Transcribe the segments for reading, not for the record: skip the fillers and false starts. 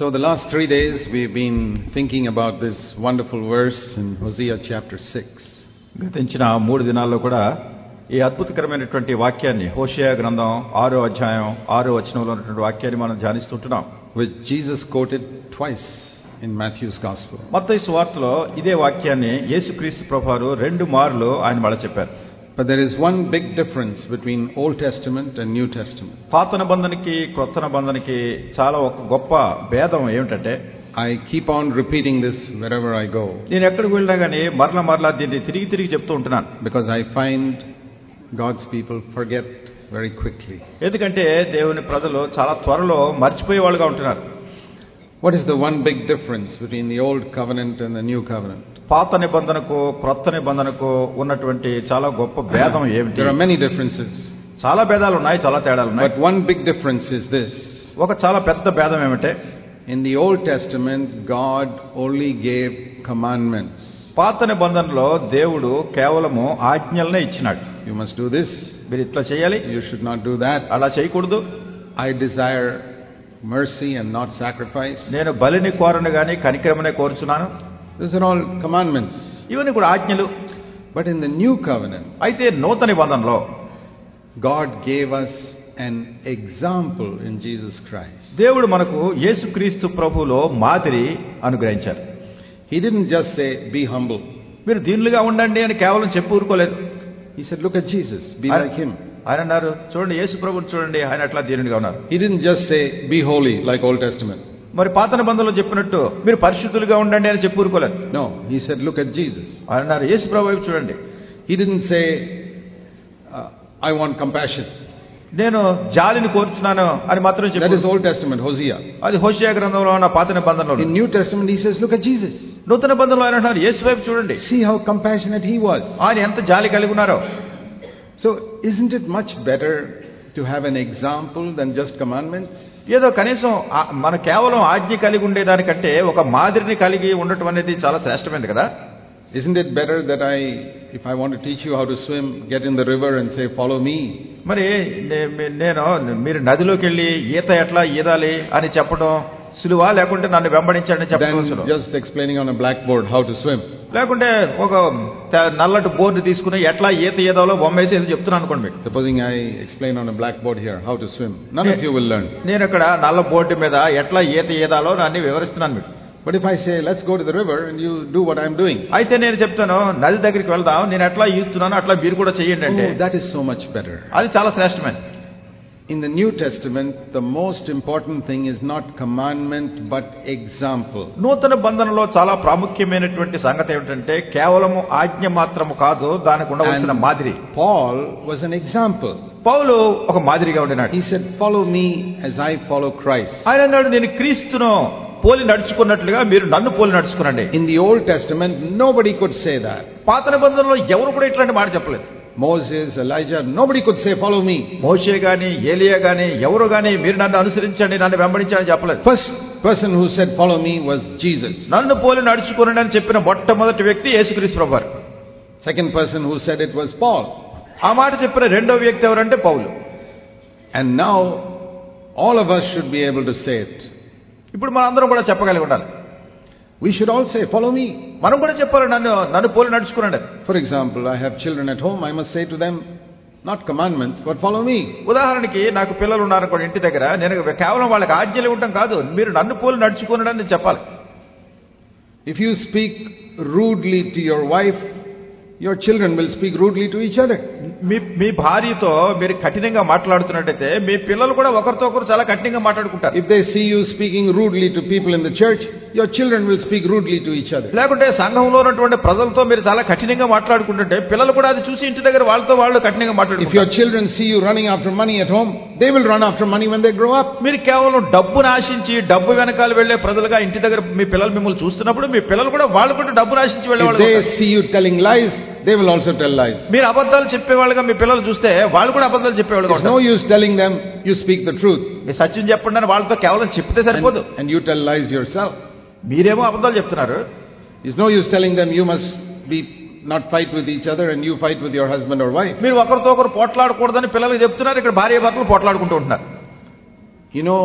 So the last 3 days we've been thinking about this wonderful verse in Hosea chapter 6. గతించిన 3 దినాల్లో కూడా ఈ అద్భుతకరమైనటువంటి వాక్యాన్ని హోషేయ గ్రంథం 6వ అధ్యాయం 6వ వచనంలో ఉన్నటువంటి వాక్యాన్ని మనం ధ్యానిస్తుంటున్నాం. Which Jesus quoted twice in Matthew's gospel. మత్తయి సువార్తలో ఇదే వాక్యాన్ని యేసుక్రీస్తు ప్రభువారు 2 మార్లు ఆయన మళ్ళీ చెప్పారు. But there is one big difference between Old Testament and New Testament. పాత నిబంధనకి కొత్త నిబంధనకి చాలా ఒక గొప్ప భేదం ఏమిటంటే, I keep on repeating this wherever I go. నేను ఎక్కడికి వెళ్ళినా కానీ మరలా దీన్ని తిరిగి చెప్తూ ఉంటున్నాను. Because I find God's people forget very quickly. ఎందుకంటే దేవుని ప్రజలు చాలా త్వరలో మర్చిపోయే వాళ్ళుగా ఉంటున్నారు. What is the one big difference between the Old Covenant and the New Covenant? పాత నిబంధనకు క్రొత్త నిబంధనకు ఉన్నటువంటి చాలా గొప్ప భేదం ఏమిటి? There are many differences. చాలా భేదాలు ఉన్నాయి, చాలా తేడాలు ఉన్నాయి. But one big difference is this. ఒక చాలా పెద్ద భేదం ఏమిటే, in the Old Testament God only gave commandments. పాత నిబంధనలో దేవుడు కేవలము ఆజ్ఞలనే ఇచ్చినాడు. You must do this. మీరు ఇట్లా చేయాలి, You should not do that. అలా చేయకూడదు. I desire mercy and not sacrifice. నేను బలిని కోరను గాని కనికరమనే కోరుచున్నాను. These are all commandments. ఇవన్నీ కూడా ఆజ్ఞలు. But in the New Covenant, అయితే నూతన నిబంధనలో God gave us an example in Jesus Christ. దేవుడు మనకు యేసుక్రీస్తు ప్రభువులో మాదిరి అనుగ్రహించారు. He didn't just say, be humble. మీరు దీనులుగా ఉండండి అని కేవలం చెప్పి ఊరుకోలేదు. He said, look at Jesus, be like him. ఆయన అన్నారు, చూడండి యేసు ప్రభువుని చూడండి, ఆయన అట్లా దీనుడిగా ఉన్నారు. He didn't just say, be holy like Old Testament. మరి పాత నిబంధనలో చెప్పినట్టు మీరు పరిశుద్ధులుగా ఉండండి అని చెప్పి ఊరుకోలేదు. No, he said, look at Jesus. ఆయన అన్నారు, యేసు ప్రభు వైపు చూడండి. He didn't say, I want compassion. నేను జాలిని కోరుచున్నాను అని మాత్రం చెప్పారు. That is Old Testament, Hosea. అది హోషేయ గ్రంథంలో ఉన్న పాత నిబంధనలో. In New Testament he says, look at Jesus. నూతన నిబంధనలో ఆయన అంటున్నారు, యేసు వైపు చూడండి. See how compassionate he was. ఆయన ఎంత జాలి కలిగి ఉన్నారో. So isn't it much better to have an example than just commandments? ఏదో కనీసం మన కేవలం ఆజ్ఞ కలిగి ఉండేదానికంటే ఒక మాదిరిని కలిగి ఉండటం అనేది చాలా శ్రేష్టమైనది కదా. Isn't it better that if I want to teach you how to swim, get in the river and say, follow me? మరి నేను మీరు నదిలోకి వెళ్ళి ఈత ఎట్లా ఈదాలి అని చెప్పడం సులువా, లేకుంటే నన్ను వెంబడించండి చెప్పడం సులువా? Just explaining on a blackboard how to swim. లేకుంటే ఒక నల్లటి బోర్డు తీసుకుని ఎట్లా ఈత ఈదాలో బొమ్మేసి ఏదో చెప్తున్నాను అనుకోండి మీకు. Supposing I explain on a blackboard here how to swim, none of you will learn. నేను ఇక్కడ నల్ల బోర్డు మీద ఎట్లా ఈత ఈదాలో అన్ని వివరిస్తున్నాను మీకు. But if I say, let's go to the river and you do what I'm doing. అయితే నేను చెప్తాను, నది దగ్గరికి వెళ్దాం, నేను ఎట్లా ఈదుతున్నాను అట్లా మీరు కూడా చెయ్యండి అంటే, that is so much better. అది చాలా శ్రేష్టమైనది. In the New Testament, the most important thing is not commandment but example. నూతన బంధనలో చాలా ప్రాముఖ్యమైనటువంటి సంగతి ఏమిటంటే కేవలము ఆజ్ఞ మాత్రము కాదు, దానికి ఉండవలసిన మాదిరి. Paul was an example. పౌలు ఒక మాదిరిగా ఉండినాడు. He said, follow me as I follow Christ. ఆయన అన్నాడు, నేను క్రీస్తును పోలి నడుచుకున్నట్లుగా మీరు నన్ను పోలి నడుచుకునండి. In the Old Testament, nobody could say that. పాత నిబంధనలో ఎవరు కూడా ఇట్లాంటి మాట చెప్పలేదు. Moses, Elijah, nobody could say, follow me. మోషే గాని ఏలియా గాని ఎవరు గాని మీరు నన్ను అనుసరించండి, నన్ను వెంబడించండి చెప్పలేదు. First person who said follow me was Jesus. నన్ను పోలి నడుచుకునండి అని చెప్పిన మొట్టమొదటి వ్యక్తి యేసుక్రీస్తు ప్రభువారు. Second person who said it was Paul. ఆ మాట చెప్పిన రెండో వ్యక్తి ఎవరంటే పౌలు. And now all of us should be able to say it. ఇప్పుడు మనందరం కూడా చెప్పగలిగి ఉండాలి. We should all say, follow me. మనం కూడా చెప్పాలి, నన్ను పోలి నడుచుకునండి. For example, I have children at home. I must say to them, not commandments, but follow me. ఉదాహరణకి నాకు పిల్లలు ఉన్నారనుకోండి ఇంటి దగ్గర, నేను కేవలం వాళ్ళకి ఆజ్ఞలు ఇవ్వటం కాదు, మీరు నన్ను పోలి నడుచుకునండి అని చెప్పాలి. If you speak rudely to your wife, your children will speak rudely to each other. మీ భార్యతో మీరు కఠినంగా మాట్లాడుతున్నట్టయితే మీ పిల్లలు కూడా ఒకరితో ఒకరు చాలా కఠినంగా మాట్లాడుకుంటారు. If they see you speaking rudely to people in the church, your children will speak rudely to each other. లేకుంటే సంఘంలో ఉన్నటువంటి ప్రజలతో మీరు చాలా కఠినంగా మాట్లాడుకుంటుంటే పిల్లలు కూడా అది చూసి ఇంటి దగ్గర వాళ్ళతో వాళ్ళు కఠినంగా మాట్లాడుకుంటారు. If your children see you running after money at home, they will run after money when they grow up. మీరు కేవలం డబ్బును ఆశించి డబ్బు వెనకాల వెళ్లే ప్రజలుగా ఇంటి దగ్గర మీ పిల్లలు మిమ్మల్ని చూస్తున్నప్పుడు మీ పిల్లలు కూడా వాళ్ళు కూడా డబ్బును ఆశించి వెళ్ళేవాళ్ళు. If they see you telling lies, they will also tell lies. మీరు అబద్ధాలు చెప్పేవాళ్ళుగా మీ పిల్లలు చూస్తే వాళ్ళు కూడా అబద్ధాలు చెప్పేవాళ్ళుగా ఉంటారు. It's no use telling them you speak the truth. మీరు సత్యం చెప్పండి అని వాళ్ళతో కేవలం చెప్తే సరిపోదు. And you tell lies yourself. మీరేమో అబద్ధాలు చెప్తున్నారు. It's no use telling them you must be not fight with each other and you fight with your husband or wife. మీరు ఒకరితో ఒకరు పోట్లాడకూడదని పిల్లలకు చెప్తున్నారు, ఇక్కడ భార్య భర్తలు పోట్లాడుకుంటూ ఉంటున్నారు. You know,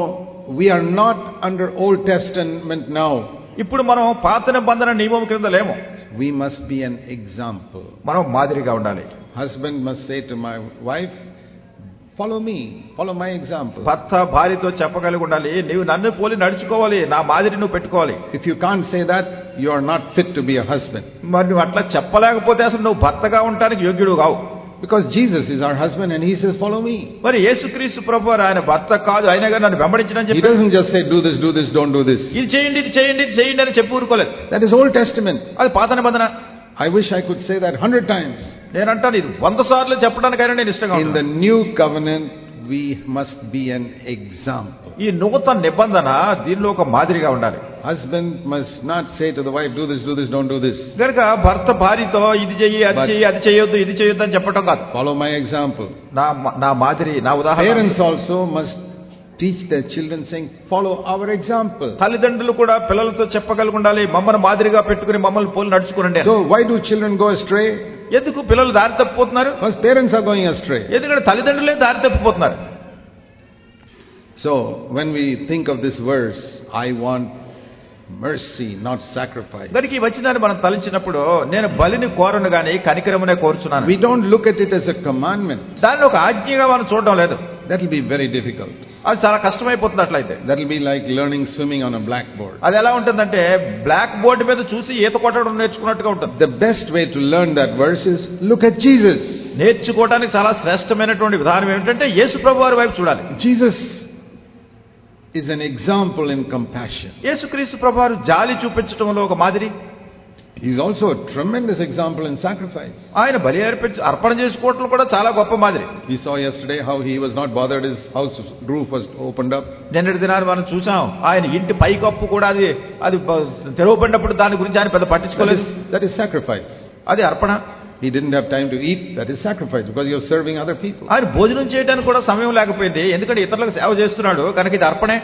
we are not under Old Testament now. ఇప్పుడు మనం పాత నిబంధన నియమం క్రింద లేము. We must be an example. మనం మాదిరిగా ఉండాలి. Husband must say to my wife, follow me, follow my example. భర్త భార్యతో చెప్పగలిగి ఉండాలి, నీవు నన్ను పోలి నడుచుకోవాలి, నా మాదిరి నువ్వు పెట్టుకోవాలి. If you can't say that, you are not fit to be a husband. మరి నువ్వు అట్లా చెప్పలేకపోతే అసలు నువ్వు భర్తగా ఉండడానికి యోగ్యుడు కావు. Because Jesus is our husband and he says, follow me. మరి యేసుక్రీస్తు ప్రభువారు ఆయన భర్త కాదు, అయినగా నన్ను వెంబడించని చెప్పి. He doesn't just say, do this, don't do this. ఇది చేయండి, ఇది చేయండి, ఇది చేయండి అని చెప్పి ఊరుకోలేదు. That is Old Testament. అది పాత నిబంధన. I wish I could say that 100 times. నేనంటాను ఇది 100 సార్లు చెప్పడానికైనా నేను ఇష్టంగా In the new covenant, we must be an example. ఈ నూతన నిబంధన దీనిలో ఒక మాదిరిగా ఉండాలి. Husband must not say to the wife, do this, don't do this. కనుక భర్త భార్యతో ఇది చెయ్యి, అది చెయ్యి, అది చేయొద్దు, ఇది చేయొద్దు అని చెప్పడం కాదు. Follow my example. నా మాదిరి, నా ఉదాహరణ. Parents also must teach their children saying, follow our example. తల్లిదండ్రులు కూడా పిల్లలతో చెప్పగలిగి ఉండాలి, మమ్మల్ని మాదిరిగా పెట్టుకుని మమ్మల్ని పోలి నడుచుకోండి. So why do children go astray? ఎందుకు పిల్లలు దారి తప్పిపోతున్నారు? Because parents are going astray. ఎందుకంటే తల్లిదండ్రులే దారి తప్పిపోతున్నారు. So when we think of this verse, I want mercy, not sacrifice. దానికి ఈ వచనాన్ని మనం తలంచినప్పుడు నేను బలిని కోరను గాని కనికరమునే కోరుచున్నాను. We don't look at it as a commandment. దాన్ని ఒక ఆజ్ఞగా మనం చూడడం లేదు. That will be very difficult. అది చాలా కష్టమైపోతుంది అట్లయితే. That will be like learning swimming on a blackboard. అది ఎలా ఉంటుందంటే బ్లాక్ బోర్డ్ మీద చూసి ఈత కొట్టడం నేర్చుకున్నట్టుగా ఉంటుంది. The best way to learn that verse is look at Jesus. నేర్చుకోవడానికి చాలా శ్రేష్టమైనటువంటి విధానం ఏమిటంటే యేసు ప్రభువారి వైపు చూడాలి. Jesus is an example in compassion. యేసుక్రీస్తు ప్రభువారు జాలి చూపించడంలో ఒక మాదిరి. He is also a tremendous example in sacrifice. ఆయన బలి అర్పణ చేసుకోవడం కూడా చాలా గొప్ప మాదిరి. We saw yesterday how he was not bothered, his house roof was opened up. నిన్నటి దినాన్ని మనం చూసాం, ఆయన ఇంటి పైకప్పు కూడా అది తెరవబడినప్పుడు దాని గురించి ఆయన పెద్ద పట్టించుకోలేదు. That is sacrifice. అది అర్పణ. He didn't have time to eat. That is sacrifice, because you're serving other people. ఆయన భోజనం చేయడానికి కూడా సమయం లేకపోయింది, ఎందుకంటే ఇతరులకు సేవ చేస్తున్నాడు కనుక ఇది అర్పణే.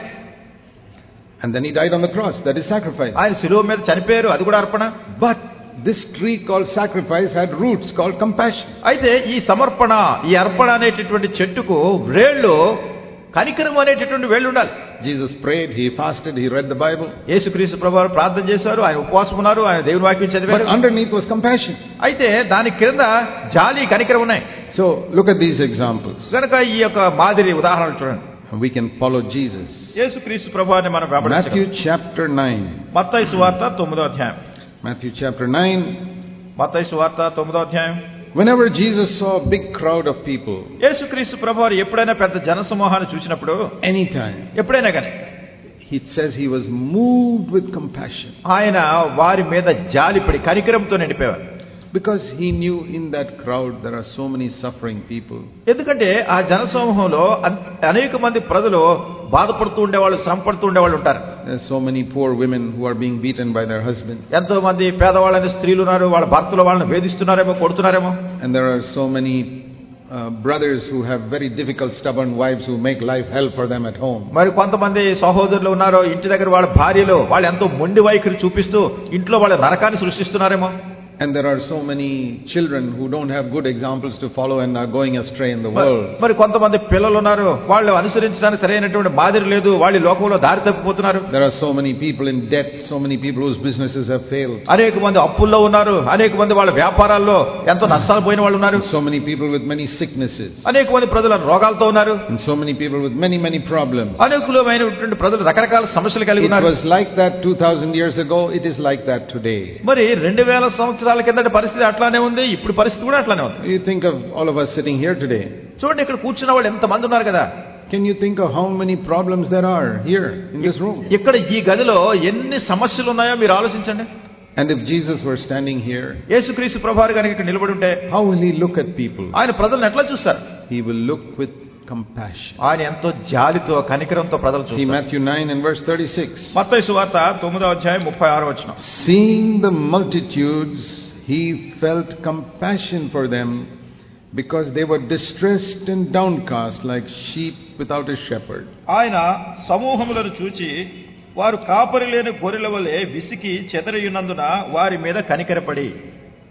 And then he died on the cross. That is sacrifice. ఆయన శిలువ మీద చనిపోయారు, అది కూడా అర్పణ. But this tree called sacrifice had roots called compassion. అయితే ఈ సమర్పణ, ఈ అర్పణ అనేటటువంటి చెట్టుకు వేళ్ళు, కనికరం అనేటటువంటి వేళ్ళు ఉండాలి. Jesus prayed, he fasted, he read the Bible. యేసుక్రీస్తు ప్రభువారు ప్రార్థన చేశారు, ఆయన ఉపవాసం ఉన్నారు, ఆయన దేవుని వాక్యం చదివారు. But underneath was compassion. అయితే దాని క్రింద జాలి, కనికరం ఉన్నాయి. So look at these examples. కనుక ఈ యొక్క మాదిరి ఉదాహరణలు చూడండి. We can follow Jesus. యేసుక్రీస్తు ప్రభువారిని మనం వెంబడించగలం. Matthew chapter 9. మత్తయి సువార్త 9వ అధ్యాయం. Matthew chapter 9. మత్తయి సువార్త 9వ అధ్యాయం. Whenever Jesus saw a big crowd of people, యేసుక్రీస్తు ప్రభువారు ఎప్పుడైనా పెద్ద జనసమూహాన్ని చూసినప్పుడు, anytime, ఎప్పుడైనా కానీ, he says he was moved with compassion. ఆయన వారి మీద జాలిపడి కనికరంతో నిండిపోయారు. Because he knew in that crowd there are so many suffering people. ఎందుకంటే ఆ జనసమూహంలో అనేక మంది ప్రజలు బాధపడుతూ ఉండేవాళ్ళు, శ్రమ పడుతూ ఉండేవాళ్ళు ఉంటారు. There are so many poor women who are being beaten by their husbands. ఎంతో మంది పేదవాళ్ళని స్త్రీలు ఉన్నారు, వాళ్ళ భర్తలు వాళ్ళని వేధిస్తున్నారేమో, కొడుతున్నారేమో. And there are so many brothers who have very difficult, stubborn wives who make life hell for them at home. మరి కొంతమంది సహోదరులు ఉన్నారు, ఇంటి దగ్గర వాళ్ళ భార్యలు వాళ్ళు ఎంతో మొండి వైఖరి చూపిస్తూ ఇంట్లో వాళ్ళ నరకాన్ని సృష్టిస్తున్నారేమో. And there are so many children who don't have good examples to follow and are going astray in the world. మరి కొంతమంది పిల్లలు ఉన్నారు, వాళ్ళు అనుసరించడానికి సరైనటువంటి మాదిరి లేదు, వాళ్ళు లోకంలో దారి తప్పిపోతున్నారు. There are so many people in debt, so many people whose businesses have failed. అనేక మంది అప్పుల్లో ఉన్నారు, అనేక మంది వాళ్ళ వ్యాపారాల్లో ఎంతో నష్టాలు పోయిన వాళ్ళు ఉన్నారు. So many people with many sicknesses. అనేక మంది ప్రజలు రోగాలతో ఉన్నారు. And so many people with many problems. అనేకమైనటువంటి ప్రజలు రకరకాల సమస్యలు కలిగి ఉన్నారు. It was like that 2000 years ago, it is like that today. మరి 2000 సంవత్సరాల కిందటి పరిస్థితి అట్లానే ఉంది, ఇప్పుడు పరిస్థితి కూడా అట్లానే ఉంది. You think of all of us sitting here today. చూడండి, ఇక్కడ కూర్చున్న వాళ్ళు ఎంత మంది ఉన్నారు కదా. Can you think of how many problems there are here in this room? ఇక్కడ ఈ గదిలో ఎన్ని సమస్యలు ఉన్నాయో మీరు ఆలోచించండి. And if Jesus were standing here, యేసుక్రీస్తు ప్రభువారు కనుక ఇక్కడ నిలబడి ఉంటే, how will he look at people? ఆయన ప్రజలను ఎట్లా చూస్తారు? He will look with compassion. ఆయన ఎంతో జాలితో, కనికరంతో ప్రజలు See చూస్తారు. Matthew 9 and verse 36. మత్తయి సువార్త 9వ అధ్యాయం 36వ వచనం. Seeing the multitudes, he felt compassion for them, because they were distressed and downcast like sheep without a shepherd. ఆయన సమూహములను చూచి వారు కాపరి లేని గొర్రెల వలె విసికి చెదరియున్నందున వారి మీద కనికరపడి.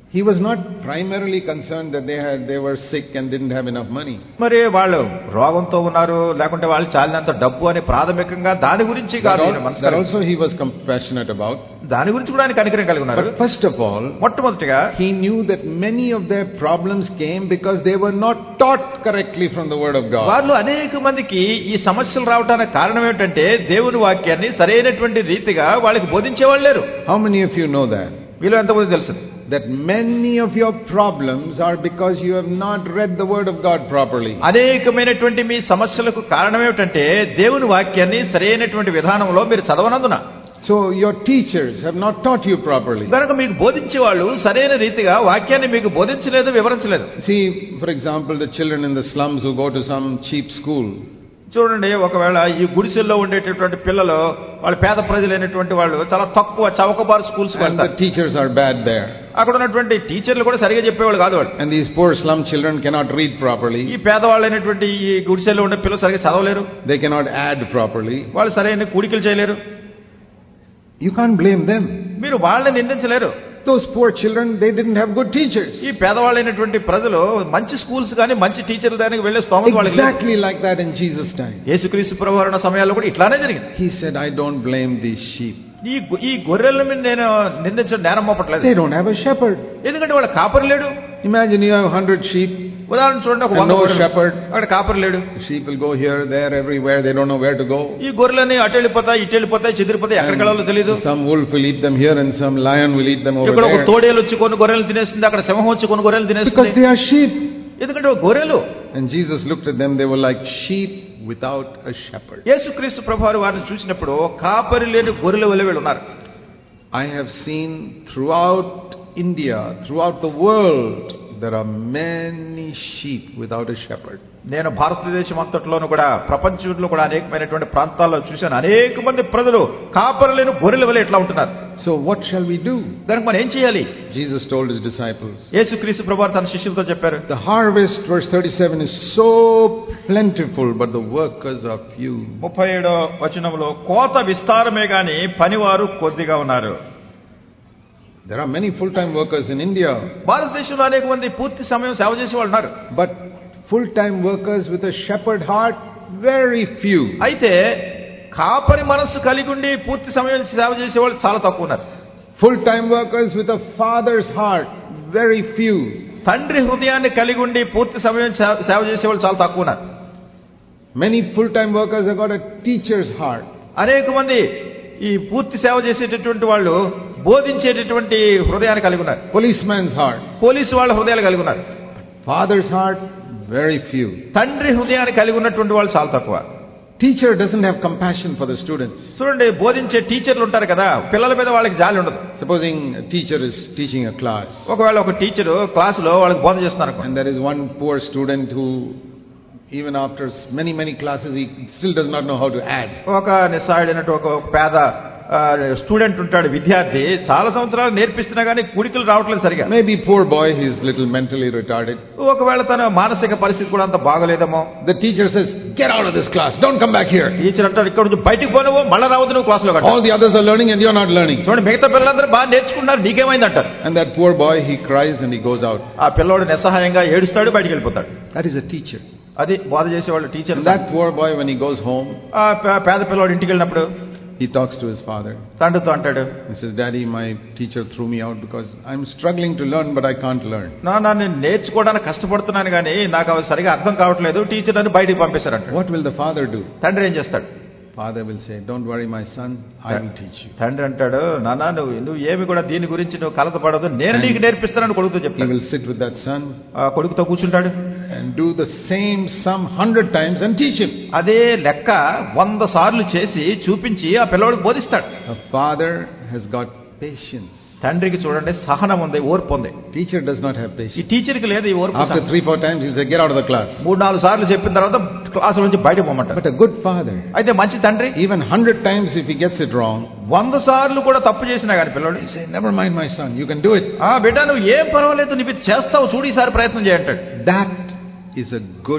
He was not primarily concerned that they were sick and didn't have enough money. మరి వాళ్ళు రోగంతో ఉన్నారు లేకుంటే వాళ్ళు చాలినంత డబ్బు అని ప్రాథమికంగా దాని గురించి కాదు. That also he was compassionate about. దాని గురించి కూడా ఆయన కనికరం కలిగి ఉన్నారు. But first of all, మొట్టమొదటిగా he knew that many of their problems came because they were not taught correctly from the word of God. వాళ్ళు అనేక మందికి ఈ సమస్యలు రావడానికి కారణం ఏమిటంటే దేవుని వాక్యాన్ని సరైనటువంటి రీతిగా వాళ్ళకి బోధించేవాళ్ళు లేరు. How many of you know that? వీళ్ళు ఎంతమంది తెలుసు? That many of your problems are because you have not read the word of God properly. అనేకమైనటువంటి మీ సమస్యలకు కారణం ఏమిటంటే దేవుని వాక్యాన్ని సరైనటువంటి విధానంలో మీరు చదవనందున. So your teachers have not taught you properly. కనుక మీకు బోధించే వాళ్ళు సరైన రీతిగా వాక్యాన్ని మీకు బోధించలేదు, వివరించలేదు. See, for example, the children in the slums who go to some cheap school. చూడండి, ఒకవేళ ఈ గుడిసెల్లో ఉండేటటువంటి పిల్లలు వాళ్ళు పేద ప్రజలైనటువంటి వాళ్ళు చాలా తక్కువ చౌకబారు స్కూల్స్ కి వెళ్తారు. The teachers are bad there. అక్కడ ఉన్నటువంటి టీచర్లు కూడా సరిగా చెప్పేవాళ్ళు కాదు వాళ్ళు. And these poor slum children cannot read properly. ఈ పేదవాళ్ళైనటువంటి ఈ గుడిసెల్లో ఉండే పిల్లలు సరిగా చదవలేరు. They cannot add properly. వాళ్ళు సరైన కూడికలు చేయలేరు. You can't blame them. మీరు వాళ్ళని నిందించలేరు. Those poor children, they didn't have good teachers. ఈ పేదవాళ్ళైనటువంటి ప్రజలు మంచి స్కూల్స్ గాని మంచి టీచర్ల దగ్గరికి వెళ్ళే స్తోమత వాళ్ళకి లేదు. Exactly like that in Jesus' time. యేసుక్రీస్తు ప్రభువారి సమయాల్లో కూడా ఇట్లానే జరిగింది. He said, I don't blame these sheep. ఈ గొర్రెల మీద నేను నిందించడం నేరం మోపట్లేదు. They don't have a shepherd. ఎందుకంటే వాళ్ళ కాపరి లేడు. Imagine you have 100 sheep. ఉదాహరణ చూడండి, ఒక 100 no shepherd. అక్కడ కాపరి లేడు. Sheep will go here, there, everywhere. They don't know where to go. ఈ గొర్రెలని అటు వెళ్ళిపోతాయి, ఇటు వెళ్ళిపోతాయి, చెదిరిపోతాయి, ఎక్కడికి వెళ్ళాలో తెలియదు. Some wolf will eat them here and some lion will eat them over ఇక్కడ ఒక there. తోడేలు వచ్చి కొన్ని గొర్రెలు తినేస్తుంది, అక్కడ సింహం వచ్చి కొన్ని గొర్రెలు తినేస్తుంది. Because they are sheep. ఎందుకంటే గొర్రెలు. And Jesus looked at them, they were like sheep without a shepherd. యేసుక్రీస్తు ప్రభువారు వారిని చూసినప్పుడు కాపరి లేని గొర్రెల వలె వీళ్ళు ఉన్నారు. I have seen throughout India, throughout the world, there are many sheep without a shepherd. నేను భారతదేశం అంతట్లోనూ కూడా ప్రపంచంలో కూడా అనేకమైనటువంటి ప్రాంతాల్లో చూశాను. అనేక మంది ప్రజలు కాపరి లేని గొర్రెల వలె ఎట్లా ఉంటున్నారు. So what shall we do? దానికి మనం ఏం చేయాలి? Jesus told his disciples. యేసుక్రీస్తు ప్రభువారు తన శిష్యులతో చెప్పారు. The harvest, verse 37, is so plentiful, but the workers are few. 37వ వచనంలో కోత విస్తారమే గాని పనివారు కొద్దిగా ఉన్నారు. There are many full-time workers in India. భారతదేశంలో అనేక మంది పూర్తి సమయం సేవ చేసే వాళ్ళు ఉన్నారు. But full-time workers with a shepherd heart, very few. అయితే కాపరి మనస్సు కలిగి ఉండి పూర్తి సమయం సేవ చేసే వాళ్ళు చాలా తక్కువ ఉన్నారు. Full-time workers with a father's heart, very few. తండ్రి హృదయాన్ని కలిగి ఉండి పూర్తి సమయం సేవ చేసే వాళ్ళు చాలా తక్కువ ఉన్నారు. Many full-time workers have got a teacher's heart. అనేక మంది ఈ పూర్తి సేవ చేసేటటువంటి వాళ్ళు బోధించేటటువంటి హృదయాన్ని కలిగి ఉన్నారు. Policeman's heart. పోలీసు వాళ్ళ హృదయాలు కలిగి ఉన్నారు. Father's heart, very few. తండ్రి హృదయాన్ని కలిగి ఉన్నటువంటి వాళ్ళు చాలా తక్కువ. Teacher doesn't have compassion for the students. చూడండి, బోధించే టీచర్లు ఉంటారు కదా, పిల్లల మీద వాళ్ళకి జాలి ఉండదు. Supposing a teacher is teaching a class. ఒకవేళ ఒక టీచరు క్లాసులో వాళ్ళకి బోధన చేస్తున్నారు. And there is one poor student who, even after many classes, he still does not know how to add. ఒక నిస్సహాయుడైనటువంటి ఒక పేద స్టూడెంట్ ఉంటాడు, విద్యార్థి, చాలా సంవత్సరాలు నేర్పిస్తున్నా కానీ కుడికలు రావట్లేదు సరిగా. Maybe poor boy, he is little mentally retarded. ఒకవేళ తన మానసిక పరిస్థితి కూడా అంత బాగలేదేమో. The teacher says, get out of this class, don't come back here. Teacher అంటాడు, ఇక్కడ నుంచి బయటికి పోనవు, మళ్ళీ రావద్దు నువ్వు క్లాసులో. All the others are learning and you're not learning. చూడండి, మిగతా పిల్లలందరూ బాగా నేర్చుకున్నారు, నీకేమైంది అంటారు. And that poor boy, he cries and he goes out. ఆ పిల్లోడు నిస్సహాయంగా ఏడుస్తాడు, బయటికి వెళ్ళిపోతాడు. That is a teacher. అది బోధ చేసేవాళ్ళు teacher. That poor boy, when he goes home, ఆ పేద పిల్లోడు ఇంటికి వెళ్ళినప్పుడు he talks to his father. తండ్రితో అంటాడు, He says, Daddy, my teacher threw me out because I'm struggling to learn, but I can't learn. నేను నేర్చుకోవడానికి కష్టపడుతున్నాను కానీ నాకు అవి సరిగా అర్థం కావట్లేదు, టీచర్ నన్ను బయటికి పంపిస్తారంట. What will the father do? తండ్రి ఏం చేస్తాడు? Father will say, don't worry my son, I will teach you. తండ్రి అంటాడు, నాన్న నువ్వు ఏమి కూడా దీని గురించి నువ్వు కలతపడదు, నేను నీకు నేర్పిస్తానని కొడుకుతో He చెప్తాడు. will sit with that son కొడుకుతో కూర్చుంటాడు and do the same sum 100 times and teach him. అదే లెక్క 100 సార్లు చేసి చూపించి ఆ పిల్లవాడికి బోధిస్తాడు. A father has got patience. తండ్రికి చూడండి సహనం ఉంది, ఓర్పు ఉంది. Teacher does not have ఈ patience. టీచర్కి లేదు ఈ ఓర్పు. After 3-4 times he'll say, get out of the class. 3-4 సార్లు చెప్పిన తర్వాత క్లాసు నుంచి బయటకు పోమంటాడు. But a good father, అయితే మంచి తండ్రి even 100 times if he gets it wrong, 100 సార్లు కూడా తప్పు చేసినా కానీ పిల్లవాడు he say, never mind my son, you can do it. బిడ్డ నువ్వు ఏం పర్వాలేదు, నువ్వు ఇది చేస్తావు, చూడు ఈసారి ప్రయత్నం చేయంటాడు. That is a good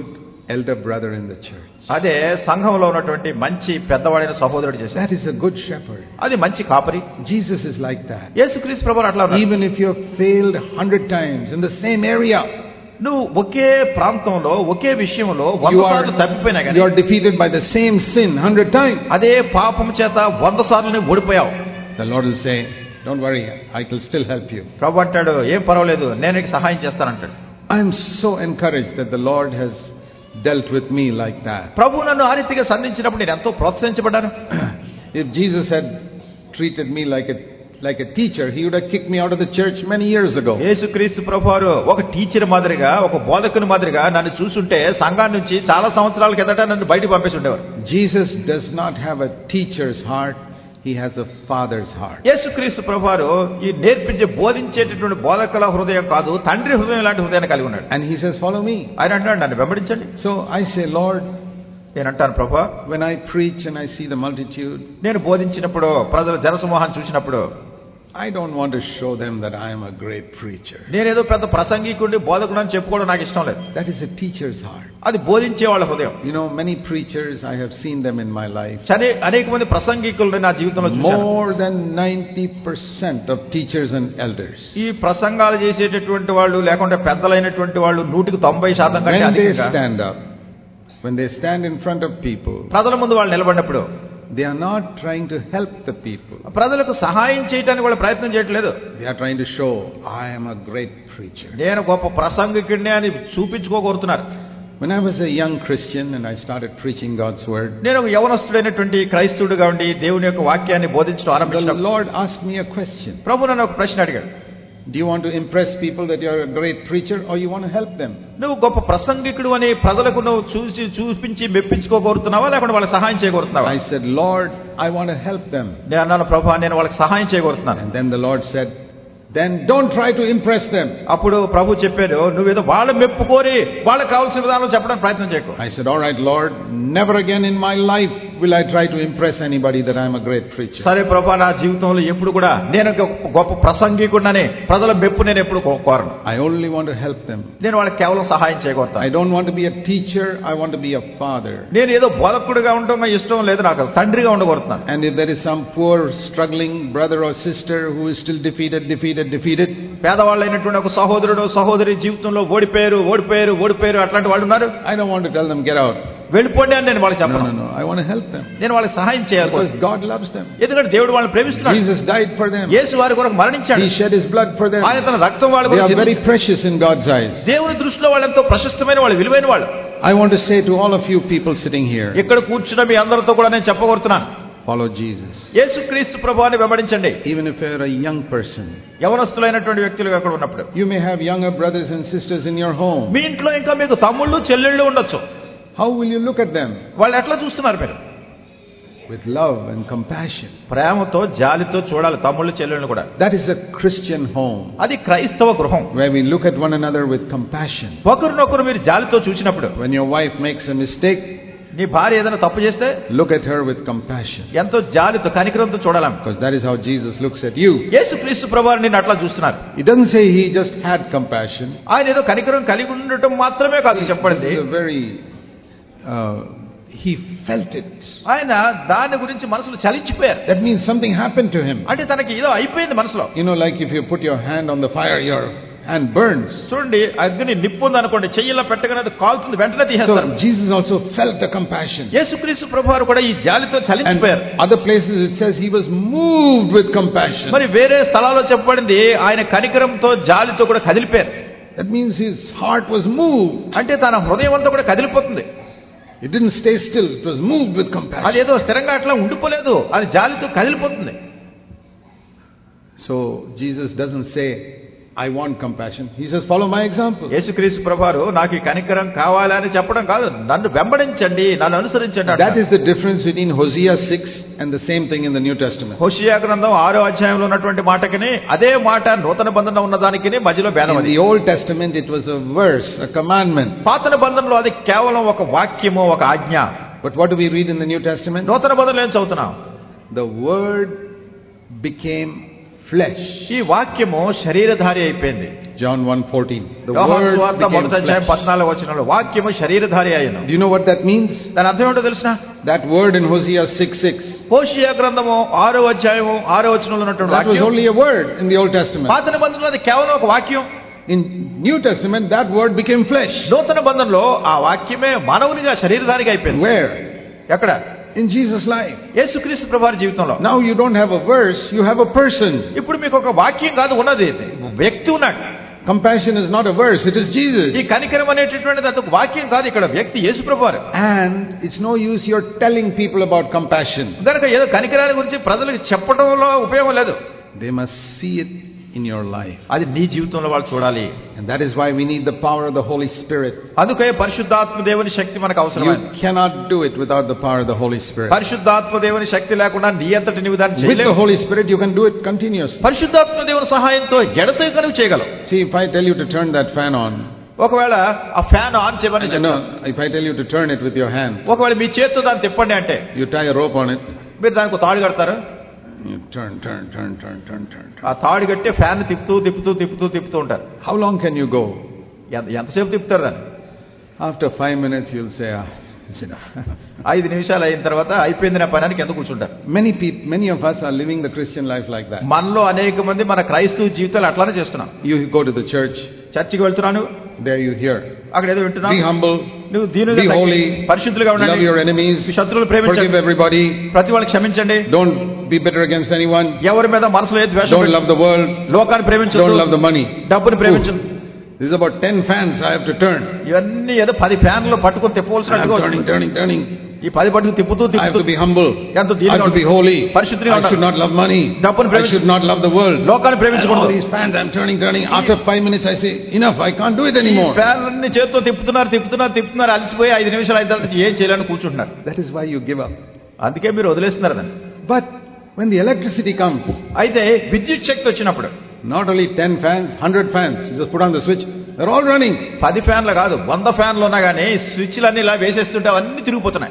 elder brother in the church. అదే సంఘంలో ఉన్నటువంటి మంచి పెద్దవాడైన సహోదరుడు చేశాడు. That is a good shepherd. అది మంచి కాపరి. Jesus is like that. యేసుక్రీస్తు ప్రభువు అట్లా ఉన్నాడు. Even if you have failed 100 times in the same area, నువ్వు ఒకే ప్రాంతంలో ఒకే విషయంలో 100 సార్లు తప్పిపోయినా కానీ you are defeated by the same sin 100 times. అదే పాపం చేత 100 సార్లు నువ్వు ఓడిపోయావు. The Lord will say, don't worry, I will still help you. ప్రభువు అంటాడు, ఏం పర్వాలేదు, నేను నీకు సహాయం చేస్తానంటాడు. I am so encouraged that the Lord has dealt with me like that. ప్రభువు నన్ను ఆ రీతిగా సంధించినప్పుడు నేను ఎంతో ప్రోత్సహించబడ్డాను. If Jesus had treated me like a teacher, he would have kicked me out of the church many years ago. యేసుక్రీస్తు ప్రభువారు ఒక teacher మాదిరిగా, ఒక బోధకుని మాదిరిగా నన్ను చూసుంటే సంఘం నుంచి చాలా సంవత్సరాల కిందట నన్ను బయటికి పంపేసి ఉండేవారు. Jesus does not have a teacher's heart, he has a father's heart. యేసుక్రీస్తు ప్రభువారు ఈ నేర్పించే బోధించేటటువంటి బోధకుల హృదయం కాదు, తండ్రి హృదయం లాంటి హృదయాన్ని కలిగి ఉన్నాడు. And he says, follow me. ఆయన అంటాడు, నన్ను వెంబడించండి. So I say, Lord, నేను అంటాను, ప్రభువా, when I preach and I see the multitude, నేను బోధించినప్పుడు ప్రజల జనసమూహాన్ని చూసినప్పుడు I don't want to show them that I am a great preacher. నేనేదో పెద్ద ప్రసంగికుడిని బోధకుడని చెప్పుకోవడం నాకు ఇష్టం లేదు. That is a teacher's heart. అది బోధించే వాళ్ళ హృదయం. You know, many preachers, I have seen them in my life. అనేక మంది ప్రసంగికులను నా జీవితంలో చూశాను. More than 90% of teachers and elders, ఈ ప్రసంగాలు చేసేటటువంటి వాళ్ళు లేకుంటే పెద్దలైనటువంటి వాళ్ళు 190% కంటే when they అధికంగా stand up, when they stand in front of people, ప్రజల ముందు వాళ్ళు నిలబడినప్పుడు they are not trying to help the people. ప్రజలకు సహాయం చేయడానికి వాళ్ళు ప్రయత్నం చేయట్లేదు. They are trying to show, I am a great preacher. నేను గొప్ప ప్రసంగికుడిని అని చూపించుకోగోరుతున్నారు. When I was a young Christian and I started preaching God's word, నేను ఒక యవనస్తుడైనటువంటి క్రైస్తవుడిగా ఉండి దేవుని యొక్క వాక్యాన్ని బోధించడం the ఆరంభించినప్పుడు Lord asked me a question. ప్రభు నన్ను ఒక ప్రశ్న అడిగాడు. Do you want to impress people that you are a great preacher, or you want to help them? నువ్వు గొప్ప ప్రసంగికుడు అని ప్రజలకు నువ్వు చూపించి మెప్పించుకోగోరుతున్నావా లేకుంటే వాళ్ళకి సహాయం చేయగోరుతున్నావా? I said, Lord, I want to help them. నేను అన్నాను, ప్రభువా, నేను వాళ్ళకి సహాయం చేయగోరుతున్నాను. And then the Lord said, then don't try to impress them. అప్పుడు ప్రభు చెప్పాడు, నువ్వేదో వాళ్ళ మెప్పుకోరి వాళ్ళకి కావాల్సిన విధానం చెప్పడానికి ప్రయత్నం చేయకు. I said, all right, Lord, never again in my life will I try to impress anybody that I am a great preacher. సరే ప్రభువా, నా జీవితంలో ఎప్పుడు కూడా నేను గొప్ప ప్రసంగికుడినని ప్రజల మెప్పు నేను ఎప్పుడు కోరను. I only want to help them. నేను వాళ్ళకి కేవలం సహాయం చేయగోరుతాను. I don't want to be a teacher, I want to be a father. నేను ఏదో బోధకుడిగా ఉండడం ఇష్టం లేదు, నాకు తండ్రిగా ఉండగోరుతున్నాను. And if there is some poor struggling brother or sister who is still defeated, పేదవాళ్ళైనటువంటి ఒక సహోదరుడు సహోదరి జీవితంలో ఓడిపోయారు అట్లాంటి వాళ్ళు ఉన్నారు. I don't want to tell them get out, వెళ్ళిపోండి అని నేను వాళ్ళకి చెప్పను. No, I want to help them. నేను వాళ్ళకి సహాయం చేయాలి, because God loves them. ఎందుకంటే దేవుడు వాళ్ళని ప్రేమిస్తున్నాడు. Jesus died for them. యేసు వారి కొరకు మరణించాడు. He shed his blood for them. ఆయన తన రక్తం వాళ్ళ They కొరకు are very precious in God's eyes. దేవుని దృష్టిలో వాళ్ళు ఎంతో ప్రశస్తమైన వాళ్ళు, విలువైన వాళ్ళు. I want to say to all of you people sitting here, ఇక్కడ కూర్చున్న మీ అందరితో కూడా నేను చెప్పగోరుతున్నాను, follow Jesus. యేసుక్రీస్తు ప్రభువుని వెంబడించండి. Even if you are a young person, యవనస్తులైనటువంటి వ్యక్తులు అక్కడ ఉన్నప్పుడు, you may have younger brothers and sisters in your home. మీ ఇంట్లో ఇంకా మీకు తమ్ముళ్ళు చెల్లెళ్ళు ఉండొచ్చు. How will you look at them? వాళ్ళు ఎట్లా చూస్తున్నారు మీరు? With love and compassion. ప్రేమతో జాలితో చూడాలి తమ్ముళ్ళు చెల్లెళ్ళు కూడా. That is a Christian home. అది క్రైస్తవ గృహం, where we look at one another with compassion. ఒకరినొకరు మీరు జాలితో చూసినప్పుడు, when your wife makes a mistake, నీ భార్య ఏదైనా తప్పు చేస్తే look at her with compassion. ఎంతో జాలితో కనికరంతో చూడాలి. Because that is how Jesus looks at you. యేసుక్రీస్తు ప్రభువు నిన్ను అట్లా చూస్తున్నారు. He doesn't say he just had compassion. ఆయన ఏదో కనికరం కలిగి ఉండటం మాత్రమే కాదు చెప్పండి. He felt it. ఆయన దాని గురించి మనసులో చలించిపోయారు. That means something happened to him. అంటే తనకి ఏదో అయిపోయింది మనసులో. You know, like if you put your hand on the fire, your hand burns. చూడండి, అగ్ని నిప్పు ఉంది అనుకోండి, చెయ్యిలో పెట్టగానే అది కాలుతుంది, వెంటనే తీసేస్తారు. So Jesus also felt the compassion. యేసుక్రీస్తు ప్రభువారు కూడా ఈ జాలితో చలించిపోయారు. And other places it says he was moved with compassion. మరి వేరే స్థలాల్లో చెప్పబడింది ఆయన కనికరంతో జాలితో కూడా కదిలిపోయారు. That means his heart was moved. అంటే తన హృదయం అంతా కూడా కదిలిపోతుంది. It didn't stay still, it was moved with compassion. అదేదో స్థిరంగా అట్లా ఉండిపోలేదు, అది జాలితో కదిలిపోతుంది. So Jesus doesn't say, I want compassion. He says, follow my example. యేసుక్రీస్తు ప్రభువారు నాకు ఈ కనికరం కావాలని చెప్పడం కాదు, నన్ను వెంబడించండి, నన్ను అనుసరించండి. That is the difference between Hosea 6 and the same thing in the New Testament. హోషేయ గ్రంథం 6వ అధ్యాయంలో ఉన్నటువంటి మాటకిని అదే మాట నూతన నిబంధనలో ఉన్నదానికి మధ్యలో భేదం. In the Old Testament it was a verse, a commandment. పాత నిబంధనలో అది కేవలం ఒక వాక్యము, ఒక ఆజ్ఞ. But what do we read in the New Testament? నూతన నిబంధనలో ఏం చదువుతున్నాం? The word became flesh. ఈ వాక్యము శరీరధారి అయిపోయింది. John 1:14. The యోహాను word సువార్త became మొదటి అధ్యాయం flesh. 14వ వచనంలో వాక్యము శరీరధారి అయ్యను. Do you know what that means? దాని అర్థం ఏంటో తెలుసా? That word in Hosea 6:6. హోషేయ గ్రంథము 6వ అధ్యాయము 6వ వచనంలో ఉన్నటువంటి That was వాక్యం only a word in the Old Testament. పాత నిబంధనలో అది కేవలం ఒక వాక్యం. In New Testament, that word became flesh. నూతన బంధంలో ఆ వాక్యమే మానవునిగా శరీరధారిగా అయిపోయింది. Where? ఎక్కడ? In Jesus' life. యేసుక్రీస్తు ప్రభువారి జీవితంలో. Now you don't have a verse, you have a person. ఇప్పుడు మీకు ఒక వాక్యం కాదు ఉన్నది, వ్యక్తి ఉన్నాడు. Compassion is not a verse, it is Jesus. ఈ కనికరం అనేటటువంటిది అది ఒక వాక్యం కాదు, ఇక్కడ వ్యక్తి యేసు ప్రభువారు. And it's no use you're telling people about compassion. కనుక ఏదో కనికరాన్ని గురించి ప్రజలకు చెప్పడంలో ఉపయోగం లేదు. They must see it in your life. అది నీ జీవితంలో వాళ్ళు చూడాలి. And that is why we need the power of the Holy Spirit. అందుకే పరిశుద్ధాత్మ దేవుని శక్తి మనకు అవసరమైంది. You cannot do it without the power of the Holy Spirit. పరిశుద్ధాత్మ దేవుని శక్తి లేకుండా నీ అంతటి నీవు దాన్ని With చేయలేవు. the Holy Spirit you can do it continuously. పరిశుద్ధాత్మ దేవుని సహాయంతో ఎడతెగక కనుక చేయగలవు. See, if I tell you to turn that fan on, ఒకవేళ ఆ ఫ్యాన్ ఆన్ చేయమని no, if I tell you to turn it with your hand, ఒకవేళ మీ చేతితో దాన్ని తిప్పండి అంటే you tie a rope on it, మీరు దానికి ఒక తాడు కడతారు. you turn. ఆ తాడు కట్టి ఫ్యాన్ తిప్పుతూ ఉంటారు. How long can you go? ఎంతసేపు తిప్పుతారు దాన్ని? After 5 minutes you'll say, it's enough. 5 నిమిషాలు అయిన తర్వాత అయిపోయింది నా పనానికి ఎంత కూర్చుంటారు. Many of us are living the Christian life like that. మనలో అనేక మంది మన క్రైస్తవ జీవితాలు అట్లానే చేస్తున్నాం. You go to the church, చర్చికి వెళ్తున్నాను, there you hear, అక్కడ ఏదో వింటున్నావు. be humble, నువ్వు దీనుగా be holy, పరిశుద్ధులుగా ఉండండి, love your enemies, మీ శత్రువులు forgive ప్రేమించండి, everybody, ప్రతి వాళ్ళని క్షమించండి, don't be bitter against anyone, ఎవరి మీద మనసులో ఏ ద్వేషం don't పెట్టు, love the world, లోకాన్ని ప్రేమించొద్దు, don't love the money. డబ్బుని ప్రేమించు. This is about 10 fans I have to turn. ఇవన్నీ ఏదో 10 ఫ్యాన్లు పట్టుకొని తిప్పవలసినట్టుగా Turning. ఈ 10 పట్టుకుని తిప్పుతూ I have to be humble. ఎంతో I have to be holy. పరిశుద్ధిగా I should not love money. డబ్బుని I ప్రేమించు, should not love the world. లోకాన్ని And all ప్రేమించకూడదు. these fans I'm turning. After 5 minutes I say, enough, I can't do it anymore. ఫ్యాన్లన్నీ చేత్తో తిప్పుతున్నారు, అలసిపోయి 5 నిమిషాలు అయిన తర్వాత ఏం చేయాలని కూర్చుంటున్నారు. That is why you give up. అందుకే మీరు వదిలేస్తున్నారు దాన్ని. But when the electricity comes, అయితే విద్యుత్ శక్తి వచ్చినప్పుడు not only 10 fans, 100 fans, you just put on the switch, they're all running. 10 ఫ్యాన్లు కాదు, 100 ఫ్యాన్లు ఉన్నా కానీ స్విచ్లన్నీ ఇలా వేసేస్తుంటే అవన్నీ తిరిగిపోతున్నాయి.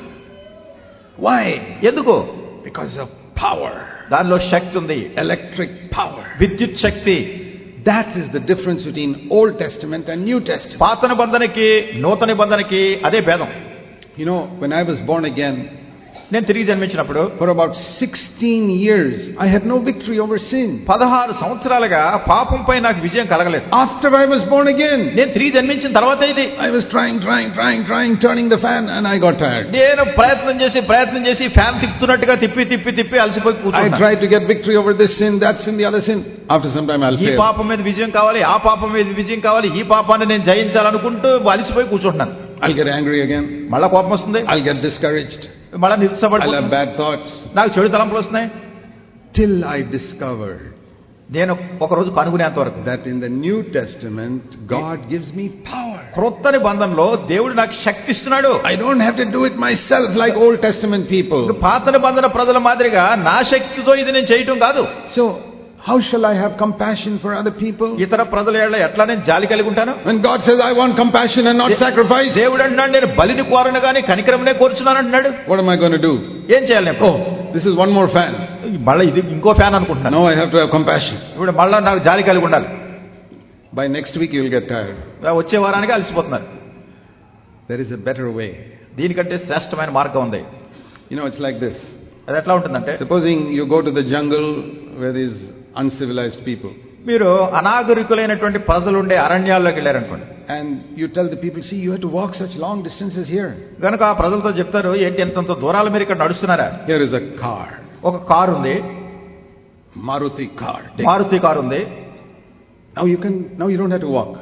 Why? ఎందుకు? Because of power. దానిలో శక్తి ఉంది, Electric power. విద్యుత్ శక్తి. That is the difference between Old Testament and New Testament. పాత నిబంధనకి నూతన నిబంధనకి అదే భేదం. You know, when I was born again, నేను తిరిగి జన్మించినప్పుడు for about 16 years, I had no victory over sin. 16 సంవత్సరాలుగా పాపంపై నాకు విజయం కలగలేదు. After I was born again, నేను తిరిగి జన్మించిన తర్వాత ఇది I was trying, turning the fan, and I got tired. నేను ప్రయత్నం చేసి ఫ్యాన్ తిప్పుతున్నట్టుగా తిప్పి అలసిపోయి I కూర్చున్నాను. tried to get victory over this sin, that sin, the other sin. After some time I'll ఈ fail. పాపం మీద విజయం కావాలి, ఆ పాపం మీద విజయం కావాలి, ఈ పాపాన్ని నేను జయించాలనుకుంటూ అలసిపోయి కూర్చుంటున్నాను. I'll get angry again. మళ్ళా కోపం వస్తుంది, I'll get discouraged. మళ్ళా I'll have నిరుత్సాహపడిపోతాను, bad thoughts. నాకు చెడు తలంపులు వస్తున్నాయి. Till I discovered నేను ఒకరోజు కనుగొనేంత వరకు that in the New Testament, God gives me power. క్రొత్త నిబంధనలో దేవుడు నాకు శక్తి ఇస్తున్నాడు. I don't have to do it myself like Old Testament people. పాత నిబంధన ప్రజల మాదిరిగా నా శక్తితో ఇది నేను చేయటం కాదు. So, how shall I have compassion for other people? ఇతర ప్రజల ఎడల ఎట్లా నేను జాలి కలిగి ఉంటాను? When God says, I want compassion and not sacrifice, దేవుడు అంటున్నాడు నేను బలిని కోరను కానీ కనికరమునే కోరుచున్నాను అంటున్నాడు. what am I going to do? ఏం చేయాలి నేను? Oh, this is one more fan. మళ్ళీ ఇది ఇంకో ఫ్యాన్ అనుకుంటున్నాను. Now I have to have compassion. ఇప్పుడు మళ్ళీ నాకు జాలి కలిగి ఉండాలి. By next week you will get tired. వచ్చే వారానికి అలసిపోతున్నారు. There is a better way. దీనికంటే శ్రేష్టమైన మార్గం ఉంది. You know, it's like this. అది ఎట్లా ఉంటుందంటే, Supposing you go to the jungle where these uncivilized people, మీరు అనాగరికులైనటువంటి ప్రజలు ఉండే అరణ్యాల్లోకి వెళ్ళారనుకోండి, and you tell the people, see, you have to walk such long distances here. కనుక ఆ ప్రజలతో చెప్తారు, ఏంటి ఎంతంత దూరాలు మీరు ఇక్కడ నడుస్తున్నారా? Here is a car, ఒక కారు ఉంది, Maruti car. మారుతి కారు ఉంది. Now you don't have to walk.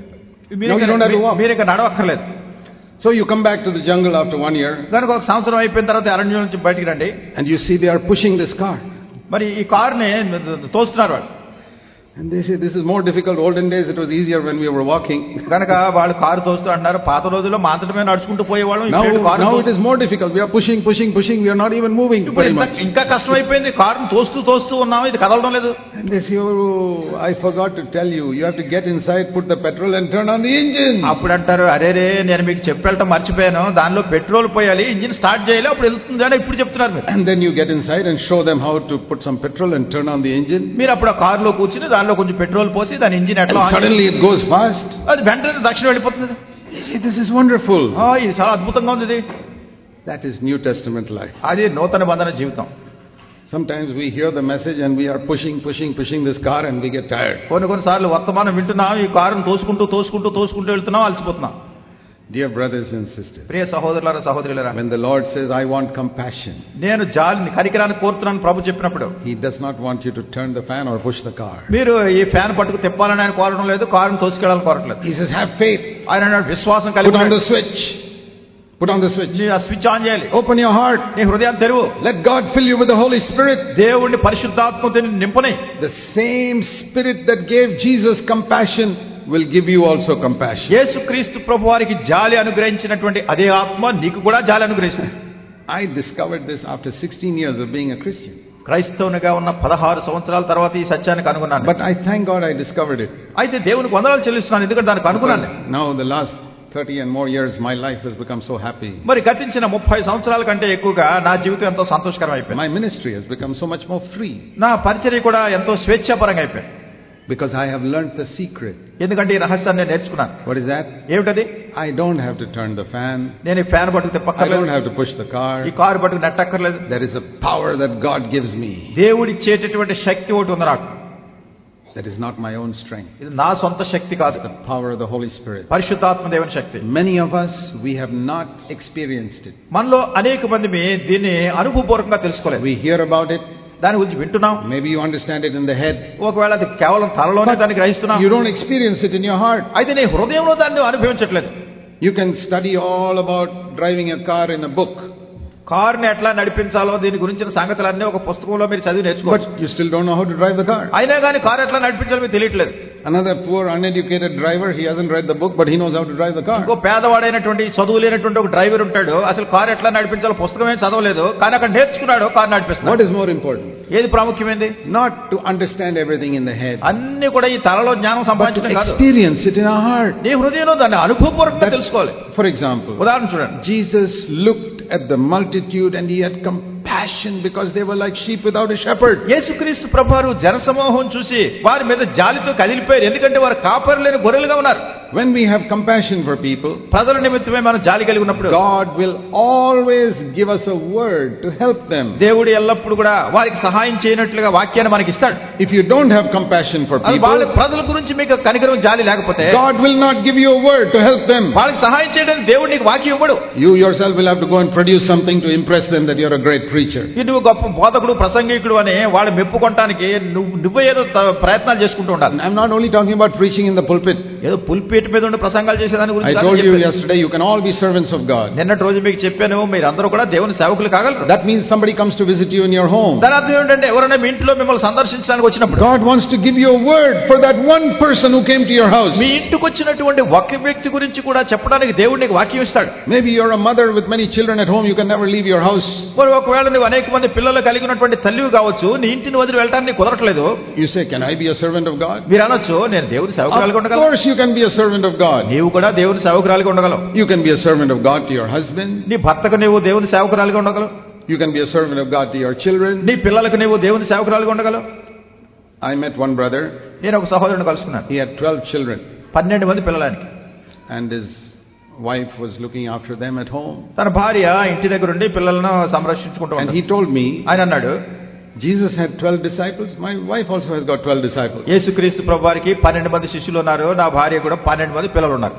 మీరు ఇక్కడ నడవక్కర్లేదు. So you come back to the jungle after 1 year, కనుక ఒక సంవత్సరం అయిపోయిన తర్వాత అరణ్యం నుంచి బయటికి రండి, and you see they are pushing this car. మరి ఈ కారుని తోస్తున్నారు వాళ్ళు. And they say, this is more difficult. Olden days it was easier when we were walking. కనుక వాళ్ళు కారు తోస్తూ అంటున్నారు, పాత రోజుల్లో మాత్రమే నడుచుకుంటూ పోయేవాళ్ళం. Now it is more difficult. We are pushing. We are not even moving very much. ఇంకా కష్టమైపోయింది, కారును తోస్తూ ఉన్నాం, ఇది కదలడం లేదు. And they say, oh, I forgot to tell you. You have to get inside, put the petrol and turn on the engine. అప్పుడు అంటారు, అరేరే నేను మీకు చెప్పేళ్ళటం మర్చిపోయాను, దానిలో పెట్రోల్ పోయాలి, ఇంజిన్ స్టార్ట్ చేయాలి, అప్పుడు వెళ్తుంది అని ఇప్పుడు చెప్తున్నారు మీరు. And then you get inside and show them how to put some petrol and turn on the engine. మీరు అప్పుడు ఆ కారులో కూర్చుని దానిలో కొంచెం పెట్రోల్ పోసి దాని ఇంజిన్ ఎట్లా suddenly it goes fast. అది వెంటనే దక్షిణ వెళ్ళిపోతుంది. See, this is wonderful. ఇది చాలా అద్భుతంగా ఉంది ఇది. That is New Testament life. అది నూతన బంధన జీవితం. Sometimes we hear the message and we are pushing this car and we get tired. కొన్నిసార్లు వర్తమానం వింటున్నాం, ఈ కారును తోసుకుంటూ వెళ్తున్నాం, అలసిపోతున్నాం. Dear brothers and sisters, ప్రియ సహోదరులారా సహోదరులారా, when the Lord says, I want compassion, నేను జాలిని కనికరాన్ని కోరుతున్నాను ప్రభు చెప్పినప్పుడు, He does not want you to turn the fan or push the car. మీరు ఈ ఫ్యాన్ పట్టుకు తిప్పాలని ఆయన కోరడం లేదు, కారును తోసుకెళ్ళాలని కోరట్లేదు. He says, have faith. ఆయన విశ్వాసం కలిగి Put on the switch. నీ ఆ స్విచ్ ఆన్ చేయాలి. Open your heart. నీ హృదయాన్ని తెరువు. Let God fill you with the Holy Spirit. దేవుని పరిశుద్ధాత్మతో నింపని. The same Spirit that gave Jesus compassion will give you also compassion. యేసుక్రీస్తు ప్రభువారికి జాలి అనుగ్రహించినటువంటి అదే ఆత్మ నీకు కూడా జాలి అనుగ్రహిస్తుంది. I discovered this after 16 years of being a Christian. క్రైస్తవునిగా ఉన్న 16 సంవత్సరాల తర్వాత ఈ సత్యాన్ని కనుగొన్నాను. But I thank God I discovered it. అయితే దేవునికి వందనాలు చెల్లిస్తున్నాను, ఎందుకంటే దాన్ని కనుగొన్నాను. Now the last 30 and more years my life has become so happy. మరి గతించిన 30 సంవత్సరాల కంటే ఎక్కువగా నా జీవితం ఎంతో సంతోషకరం అయిపోయింది. My ministry has become so much more free. నా పరిచర్య కూడా ఎంతో స్వేచ్ఛాపరంగా అయిపోయింది. Because I have learnt the secret. ఎందుకంటే ఈ రహస్యాన్ని నేను నేర్చుకున్నాను. What is that? ఏమిటది? I don't have to turn the fan. నేను ఈ ఫ్యాన్ పట్టుకు తిప్పక్కర్లేదు. I don't have to push the car. ఈ కారు పట్టుకు నెట్టక్కర్లేదు. There is a power that God gives me. దేవుడు ఇచ్చేటటువంటి శక్తి ఒకటి ఉంది నాకు. That is not my own strength. ఇది నా సొంత శక్తి కాదు. The power of the Holy Spirit. పరిశుద్ధాత్మ దేవుని శక్తి. Many of us, we have not experienced it. మనలో అనేక మంది దీన్ని అనుభవపూర్వకంగా తెలుసుకోలేదు. We hear about it. దాని గురించి వింటున్నాం. Maybe you understand it in the head. ఒకవేళ అది కేవలం తలలోనే దాన్ని గ్రహిస్తున్నాం. You don't experience it in your heart. అయితే నీ హృదయంలో దాన్ని అనుభవించట్లేదు. You can study all about driving a car in a book. కారుని ఎట్లా నడిపించాలో దీని గురించిన సంగతులన్నీ ఒక పుస్తకంలో మీరు చదివి నేర్చుకోవచ్చు. But you still don't know how to drive the car. అయినా కానీ కారు ఎట్లా నడిపించాలో మీకు తెలియట్లేదు. Another poor uneducated driver, he hasn't read the book but he knows how to drive the car. ఇంకో పేదవాడైనటువంటి చదువు లేనటువంటి ఒక డ్రైవర్ ఉంటాడు, అసలు కారు ఎట్లా నడిపించాలో పుస్తకమే చదవలేదు, కానీ అక్కడ నేర్చుకున్నాడు, కారు నడిపిస్తున్నాడు. What is more important? ఏది ప్రాముఖ్యమైనది? Not to understand everything in the head. అన్ని కూడా ఈ తలలో జ్ఞానం సంపాదించడం కాదు, experience it in our heart. నీ హృదయంలో దాన్ని అనుభవపూర్వకంగా తెలుసుకోవాలి. For example, ఉదాహరణ చూడండి. Jesus looked at the multitude and he had compassion because they were like sheep without a shepherd. యేసుక్రీస్తు ప్రభువారు జనసమూహం చూసి వారి మీద జాలితో కదిలిపోయారు, ఎందుకంటే వారు కాపరి లేని గొర్రెలుగా ఉన్నారు. When we have compassion for people, ప్రజల నిమిత్తమే మనం జాలి కలిగి ఉన్నప్పుడు, God will always give us a word to help them. దేవుడు ఎల్లప్పుడూ కూడా వారికి సహాయం చేయనట్లుగా వాక్యాన్ని మనకి ఇస్తాడు. If you don't have compassion for people, ప్రజల గురించి మీకు కనికరం జాలి లేకపోతే, God will not give you a word to help them. వాళ్ళకి సహాయం చేయడానికి దేవుడు నీకు వాక్యం ఇవ్వడు. You yourself will have to go and produce something to impress them that you are a great preacher. నువ్వు గొప్ప బోధకుడు ప్రసంగికుడు అని వాళ్ళు మెప్పుకోవడానికి నువ్వు ఏదో ప్రయత్నాలు చేసుకుంటూ ఉండాలి. I'm not only talking about preaching in the pulpit. ఏదో పుల్పిట్ మీద ఉండి ప్రసంగాలు చేసేదాని గురించి. I told you yesterday you can all be servants of God. నిన్నటి రోజు మీకు చెప్పాను, మీరందరూ కూడా దేవుని సేవకులు కాగలరు. That means somebody comes to visit you in your home. దాని అర్థం ఏంటంటే ఎవరైనా మీ ఇంట్లో మిమ్మల్ని సందర్శించడానికి వచ్చినప్పుడు, God wants to give you a word for that one person who came to your house. మీ ఇంటికి వచ్చినటువంటి ఒక వ్యక్తి గురించి కూడా చెప్పడానికి దేవుడు నీకు వాక్యం ఇస్తాడు. Maybe you're a mother with many children at home, you can never leave your house. మరి ఒకవేళ నువ్వు అనేక మంది పిల్లలు కలిగి ఉన్నటువంటి తల్లివి కావచ్చు, నీ ఇంటిని వదిలి వెళ్ళడానికి కుదరట్లేదు. You say, can I be a servant of God? మీరు అనొచ్చు, నేను దేవుని సేవకురాలిగా ఉండగలను. Of course you can be a servant of God. నీవు కూడా దేవుని సేవకురాలిగా ఉండగలవు. You can be a servant of God to your husband. నీ భర్తకు నీవు దేవుని సేవకురాలిగా ఉండగలవు. You can be a servant of God to your children. నీ పిల్లలకు నీవు దేవుని సేవకురాలిగా ఉండగలవు. I met one brother. నేను ఒక సహోదరుని కలుసుకున్నాను. He had 12 children. 12 మంది పిల్లలకి. And his wife was looking after them at home. తన భార్య ఇంటి దగ్గర ఉండి పిల్లలను సంరక్షించుకుంటూ ఉంది. And he told me, ఆయన అన్నాడు, Jesus had 12 disciples. My wife also has got 12 disciples. యేసుక్రీస్తు ప్రభువారికి 12 మంది శిష్యులు ఉన్నారు, నా భార్య కూడా 12 మంది పిల్లలు ఉన్నారు.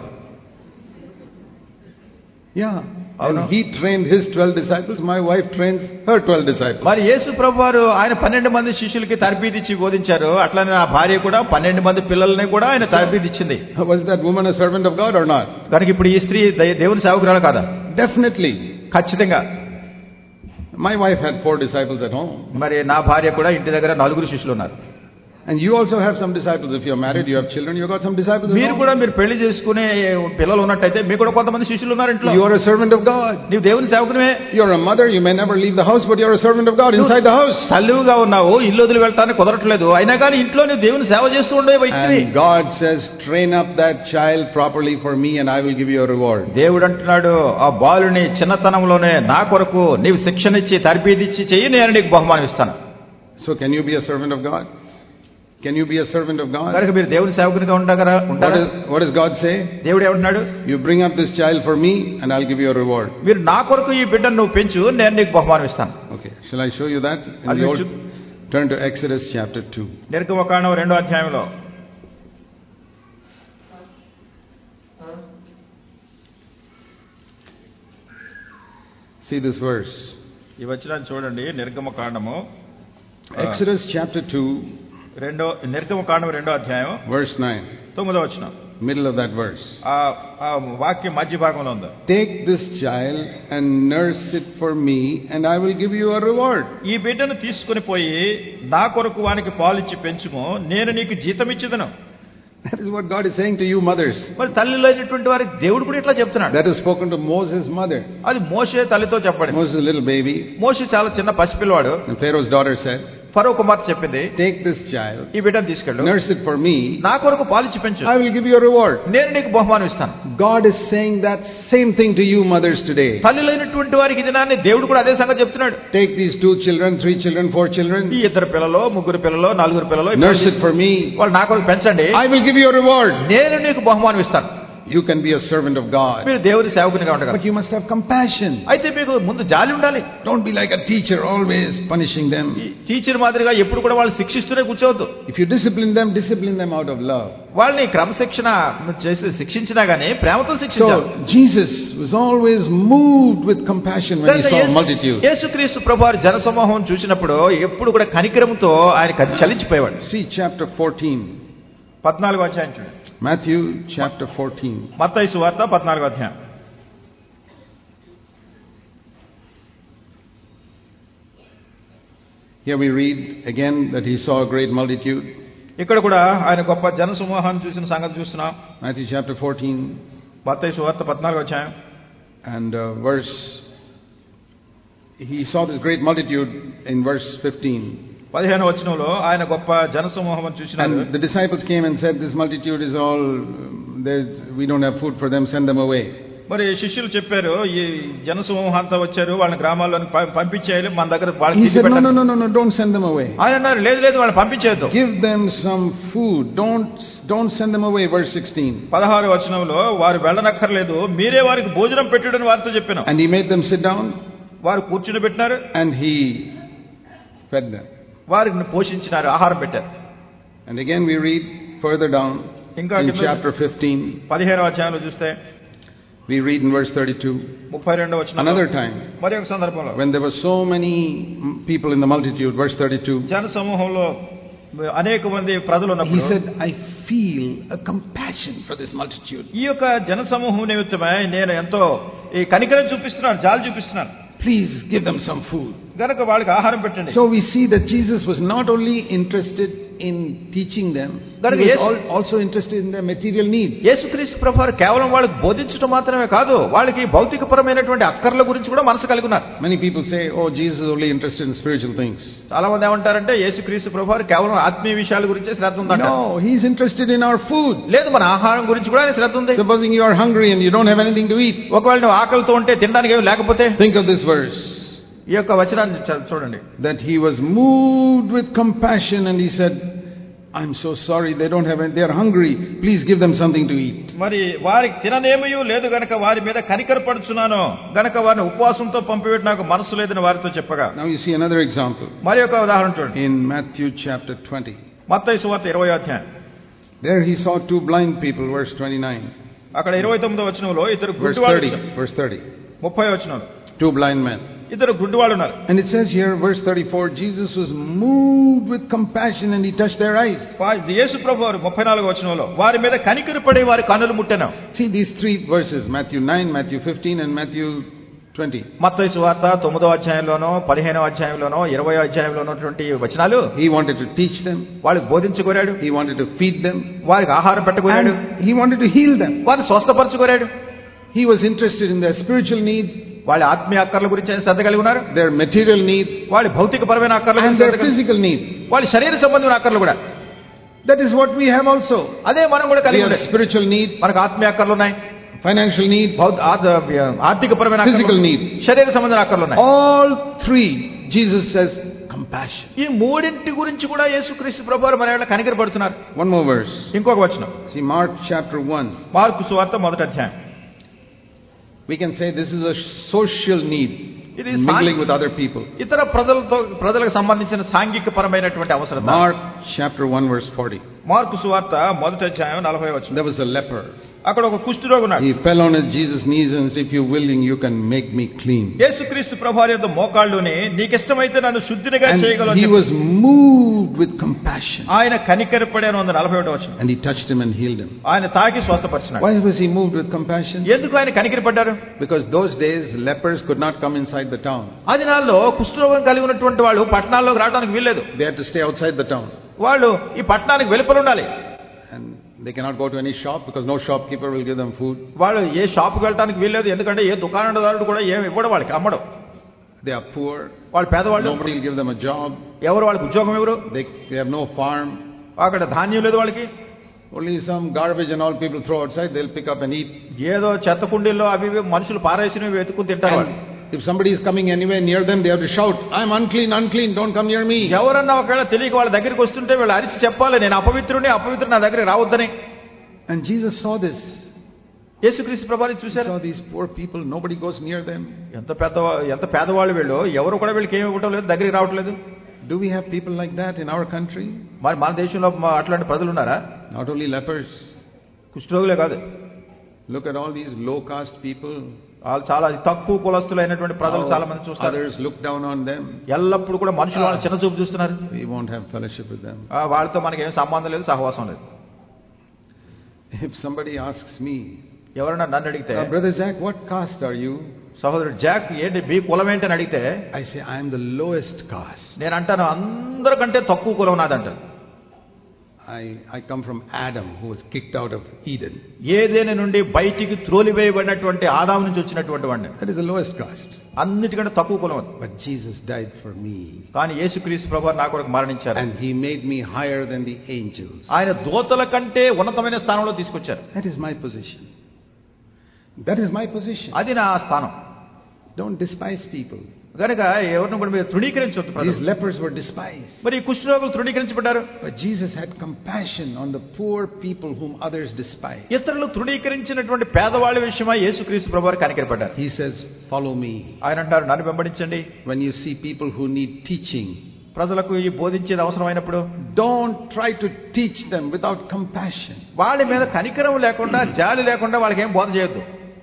Yeah. And he trained his 12 disciples. My wife trains her 12 disciples. మరి యేసు ప్రభువారు ఆయన 12 మంది శిష్యులకి తరబీదు ఇచ్చి బోధించారు, అట్లానే నా భార్య కూడా 12 మంది పిల్లల్ని కూడా ఆయన తరబీదు ఇచ్చింది. Was that woman a servant of God or not? కనుక ఇప్పుడు ఈ స్త్రీ దేవుని సేవకురాలు కాదా? Definitely. ఖచ్చితంగా. My wife had 4 disciples at home. మరి నా భార్య కూడా ఇంటి దగ్గర 4 శిష్యులు ఉన్నారు. And you also have some disciples. If you're married, you have children, you got some disciples. మీరు కూడా మీరు పెళ్లి చేసుకునే పిల్లలు ఉన్నట్టయితే మీకు కూడా కొంతమంది శిష్యులు ఉన్నారు ఇంట్లో. You are a servant of God. నీవు దేవుని సేవకునివే. You're a mother, you may never leave the house, but you're a servant of God inside the house. తల్లిగా ఉన్నావు, ఇల్లు వదిలి వెళ్ళటానికి కుదరట్లేదు, అయినా కానీ ఇంట్లో నీవు దేవుని సేవ చేస్తూ ఉండే వ్యక్తివి. And God says, train up that child properly for me and I will give you a reward. దేవుడు అంటున్నాడు, ఆ బాలుని చిన్నతనంలోనే నా కొరకు నీవు శిక్షణ ఇచ్చి తర్బీదిచ్చి చెయ్యి, నేను నీకు బహుమానం ఇస్తాను. So can you be a servant of God? Can you be a servant of God? కనుక మీరు దేవుని సేవకునిగా ఉంటారా? What does God say? దేవుడు ఏమంటున్నాడు? You bring up this child for me and I'll give you a reward. మీరు నా కొరకు ఈ బిడ్డను నువ్వు పెంచు, నేను నీకు బహుమానం ఇస్తాను. Okay, shall I show you that? Turn to Exodus chapter 2. నిర్గమకాండం 2వ అధ్యాయంలో See this verse. ఈ వచనాన్ని చూడండి. నిర్గమకాండము Exodus chapter 2, నిర్గమకాండం 2వ అధ్యాయం verse 9. 9వ వచనం. Middle of that verse. ఆ వాక్యం మధ్య భాగంలో ఉంది. Take this child and nurse it for me and I will give you a reward. ఈ బిడ్డను తీసుకొని పోయి నా కొరకు వానికి పాలిచ్చి పెంచుము, నేను నీకు జీతం ఇచ్చేదను. That is what God is saying to you mothers. మరి తల్లిలైనటువంటి వారికి దేవుడు కూడా ఇట్లా చెప్తున్నాడు. That is spoken to Moses' mother. అది మోషే తల్లితో చెప్పండి. Moses is a little baby. మోషే చాలా చిన్న పసిపిల్లవాడు. And Pharaoh's daughter said, ఫరో కుమార్తె చెప్పింది, take this child, ఈ బిడ్డను తీసుకెళ్ళు, nurse it for me, నా కొరకు పాలిచ్చి పెంచు, I will give you a reward. నేను నీకు బహుమానం ఇస్తాను. God is saying that same thing to you mothers today. తల్లిలైనటువంటి వారికి దినాన్ని దేవుడు కూడా అదే సంగతి చెప్తున్నాడు. Take these 2 children, 3 children, 4 children, ఈ 2 పిల్లలు, 3 పిల్లలు, 4 పిల్లలు, nurse it for me, వాళ్ళు నా కొరకు పెంచండి, I will give you a reward. నేను నీకు బహుమానం ఇస్తాను. You can be a servant of God. మీరు దేవుని సేవకునిగా ఉండగలరు. But you must have compassion. అయితే మీకు ముందు జాలి ఉండాలి. Don't be like a teacher always punishing them. Teacher మాదిరిగా ఎప్పుడు కూడా వాళ్ళు శిక్షిస్తూనే కూర్చోవద్దు. If you discipline them out of love. వాళ్ళని క్రమశిక్షణ చేసి శిక్షించినా గానీ ప్రేమతో శిక్షించాలి. So Jesus was always moved with compassion when he saw multitude. యేసుక్రీస్తు ప్రభువారు జనసమూహం చూసినప్పుడు ఎప్పుడు కూడా కనికరంతో ఆయన చలించిపోయేవాడు. See chapter 14. 14వ అధ్యాయం చూడండి. Matthew chapter 14. మత్తయి సువార్త 14వ అధ్యాయం. Here we read again that he saw a great multitude. ఇక్కడ కూడా ఆయన గొప్ప జనసమూహాన్ని చూసిన సంగతి చూస్తున్నాం. Matthew chapter 14. మత్తయి సువార్త 14వ అధ్యాయం. And he saw this great multitude in verse 15. 15వ వచనంలో ఆయన గొప్ప జనసమూహం చూసినారు. And the disciples came and said, this multitude is all, we don't have food for them, send them away. మరి శిష్యులు చెప్పారు, ఈ జనసమూహం అంతా వచ్చారు, వాళ్ళని గ్రామాల్లోకి పంపించేయాలి, మన దగ్గర వాళ్ళకి. He said, no, don't send them away. ఆయన అన్నారు, లేదు వాళ్ళని పంపించేయద్దు. Give them some food. Don't send them away. Verse 16. 16వ వచనంలో వారు వెళ్ళనక్కర్లేదు, మీరే వారికి భోజనం పెట్టుడని వారితో చెప్పాను. And he made them sit down. వారు కూర్చుని పెట్టినారు. And he fed them. వారిని పోషించినారు, ఆహారం పెట్టారు. And again we read further down in chapter 15. 15వ అధ్యాయంలో చూస్తే we read in verse 32. 32వ వచనం. Another time. మరి ఒక సందర్భంలో when there were so many people in the multitude, verse 32. జనసమూహంలో అనేక మంది ప్రజలు ఉన్నప్పుడు he said, I feel a compassion for this multitude. ఈ యొక్క జనసమూహం నిమిత్తమై నేను ఎంతో ఈ కనికరం చూపిస్తున్నాను, జాలి చూపిస్తున్నాను. Please give them some food. గనుక వాళ్ళకి ఆహారం పెట్టండి. So we see that Jesus was not only interested in teaching them, he was also interested in their material needs. యేసుక్రీస్తు ప్రభువారు కేవలం వాళ్ళకి బోధించడం మాత్రమే కాదు, వాళ్ళకి భౌతికపరమైనటువంటి అక్కర్ల గురించి కూడా మనసు కలిగి ఉన్నారు. Many people say, oh, Jesus is only interested in spiritual things. చాలా మంది ఏమంటారంటే యేసుక్రీస్తు ప్రభువారు కేవలం ఆత్మీయ విషయాల గురించే శ్రద్ధ ఉందంట. No, he is interested in our food. లేదు, మన ఆహారం గురించి కూడా ఆయన శ్రద్ధ ఉంది. Supposing you are hungry and you don't have anything to eat. ఒకవేళ నువ్వు ఆకలితో ఉంటే తినడానికి ఏమీ లేకపోతే, think of this verse. ఈ యొక్క వచనాన్ని చూడండి. That he was moved with compassion and he said, I'm so sorry, they are hungry, please give them something to eat. మరి వారికి తిననేమయూ లేదు గనక వారి మీద కనికరపడుచున్నాను, గనక వారిని ఉపవాసంతో పంపివేట నాకు మనసు లేదని వారితో చెప్పగా. Now you see another example. మరి ఒక ఉదాహరణ చూడండి. In Matthew chapter 20. మత్తయి సువార్త 20వ అధ్యాయం. There he saw 2 blind people, verse 29. అక్కడ 29వ వచనంలో ఇద్దరు గుడ్డివాళ్ళు. Verse 30. 30వ వచనం. 2 blind men. ఇద్దరు గుడ్డివాళ్ళు ఉన్నారు. And it says here, verse 34, Jesus was moved with compassion and he touched their eyes. యేసు ప్రభువారు 34వ వచనంలో వారి మీద కనికరపడి వారి కన్నులు ముట్టెను. See these 3 verses, Matthew 9, Matthew 15 and Matthew 20. మత్తయి సువార్త 9వ అధ్యాయంలోనో 15వ అధ్యాయంలోనో 20వ అధ్యాయంలోనో ఉన్నటువంటి వచనాలు. He wanted to teach them. వాళ్ళకి బోధించుకోరాడు. He wanted to feed them. వారికి ఆహారం పెట్టకోరాడు. He wanted to heal them. వారిని స్వస్థపరచుకోరాడు. He was interested in their spiritual need, వాళ్ళ ఆత్మీయ అక్కర్ల గురించి ఆయన శ్రద్ధ కలిగి ఉన్నారు. their material need, వాళ్ళ భౌతికపరమైన అక్కర్ల and గురించి their శ్రద్ధ కలిగి, physical need. వాళ్ళ శరీర సంబంధమైన అక్కర్లు కూడా. That is what we have also. అదే మనం కూడా We కలిగి have ఉన్నాం. spiritual need, మనకు ఆత్మీయ అక్కర్లు ఉన్నాయి, financial need, ఆర్థికపరమైన physical need. శరీర సంబంధమైన అక్కర్లు ఉన్నాయి. All three, Jesus says, compassion. ఈ మూడింటి గురించి కూడా యేసుక్రీస్తు ప్రభువారు మన ఏళ్ళ కనికరపడుతున్నారు. One more verse. ఇంకొక వచనం. See Mark chapter 1. మార్కు సువార్త 1వ అధ్యాయం. We can say this is a social need, mingling with other people. ఇతర ప్రజలకు సంబంధించిన సాంఘిక పరమైనటువంటి అవసరం. Mark chapter 1 verse 40. మార్కు సువార్త 1వ అధ్యాయం 40వ వచనం. There was a leper. అక్కడ ఒక కుష్ఠరోగి ఉన్నాడు. He fell on Jesus' knees and said, if you willing, you can make me clean. యేసుక్రీస్తు ప్రభువారి యొక్క మోకాళ్ళలోనే నీకిష్టమైతే నన్ను శుద్ధినిగా And చేయగలవు. he was moved with compassion. ఆయన కనికరపడాను అన్న 41వ వచనం. And he touched him and healed him. ఆయన తాకి స్వస్థపరిచినాడు. Why was he moved with compassion? ఎందుకు ఆయన కనికరపడ్డారు? Because those days lepers could not come inside the town. ఆ దినాల్లో కుష్ఠరోగం కలిగి ఉన్నటువంటి వాళ్ళు పట్టణాల్లోకి రావడానికి వీల్లేదు. They had to stay outside the town. వాళ్ళు ఈ పట్టణానికి వెలుపల ఉండాలి. And they cannot go to any shop because no shopkeeper will give them food. వాళ్ళు ఏ షాప్కి వెళ్ళడానికి వీల్లేదు, ఎందుకంటే ఏ దుకాణదారుడు కూడా ఏమి ఇవ్వడం, వాళ్ళకి అమ్మడం. They are poor. వాళ్ళు పేదవాళ్ళు. Nobody will give them a job. ఎవరు వాళ్ళకి ఉద్యోగం ఎవరు? They have no farm. అక్కడ ధాన్యం లేదు వాళ్ళకి. Only some garbage and all people throw outside, they'll pick up and eat. ఏదో చెత్త కుండీల్లో అవి మనుషులు పారేసినవి వెతుకుని తింటారు. If somebody is coming anywhere near them, they have to shout, I'm unclean, unclean, don't come near me. ఎవరన్నా ఒకవేళ తెలియక వాళ్ళ దగ్గరికి వస్తుంటే వీళ్ళు అరిచి చెప్పాలి, నేను అపవిత్రుని, అపవిత్రుడు నా దగ్గరికి రావద్దని. And Jesus saw this. యేసుక్రీస్తు ప్రభువారు He చూశారు. saw these poor people, nobody goes near them. ఎంత పేదవాళ్ళు వీళ్ళు, ఎవరు కూడా వీళ్ళకి ఏమి ఇవ్వటం లేదు, దగ్గరికి రావట్లేదు. Do we have people like that in our country? మరి మన దేశంలో అట్లాంటి ప్రజలు ఉన్నారా? Not only lepers. కుష్ఠరోగులే కాదు. Look at all these low caste people. వాళ్ళు చాలా తక్కువ కులస్తులైనటువంటి ప్రజలు చాలా మంది చూస్తారు. Others look down on them. ఎల్లప్పుడు కూడా మనుషులు వాళ్ళని చిన్న చూపు చూస్తున్నారు. We won't have fellowship with them. వాళ్ళతో మనకి ఏం సంబంధం లేదు, సహవాసం లేదు. If somebody asks me, ఎవరైనా నన్ను అడిగితే, Brother Jack, what caste are you? సహోదరుడు జాక్ ఏంటి మీ కులం ఏంటని అడిగితే, I say I am the lowest caste. నేను అంటాను అందరికంటే తక్కువ కులం నాదంటాను. I come from Adam, who was kicked out of Eden. ఏదేని నుండి బయటికి త్రోలివేయబడినటువంటి ఆదాము నుంచి వచ్చినటువంటి వాడిని. That is the lowest caste. అన్నిటికంటే తక్కువ కులం అది. But Jesus died for me. కానీ యేసుక్రీస్తు ప్రభువారు నా కొరకు మరణించారు. And he made me higher than the angels. ఆయన దూతల కంటే ఉన్నతమైన స్థానంలో తీసుకొచ్చారు. That is my position. That is my position. అది నా స్థానం. Don't despise people. కనుక ఎవరిని కూడా మీరు తృణీకరించవద్దు. These lepers were despised. మరి ఈ కుష్ఠరోగులు తృణీకరించబడ్డారు. But Jesus had compassion on the poor people whom others despise. ఇతరులు తృణీకరించినటువంటి పేదవాళ్ళ విషయమై యేసుక్రీస్తు ప్రభువారు కనికరపడ్డారు. He says, follow me. ఆయన అంటారు, నన్ను వెంబడించండి. When you see people who need teaching, ప్రజలకు ఈ బోధించేది అవసరమైనప్పుడు, don't try to teach them without compassion. వాళ్ళ మీద కనికరం లేకుండా, జాలి లేకుండా వాళ్ళకి ఏం బోధ చేయొద్దు.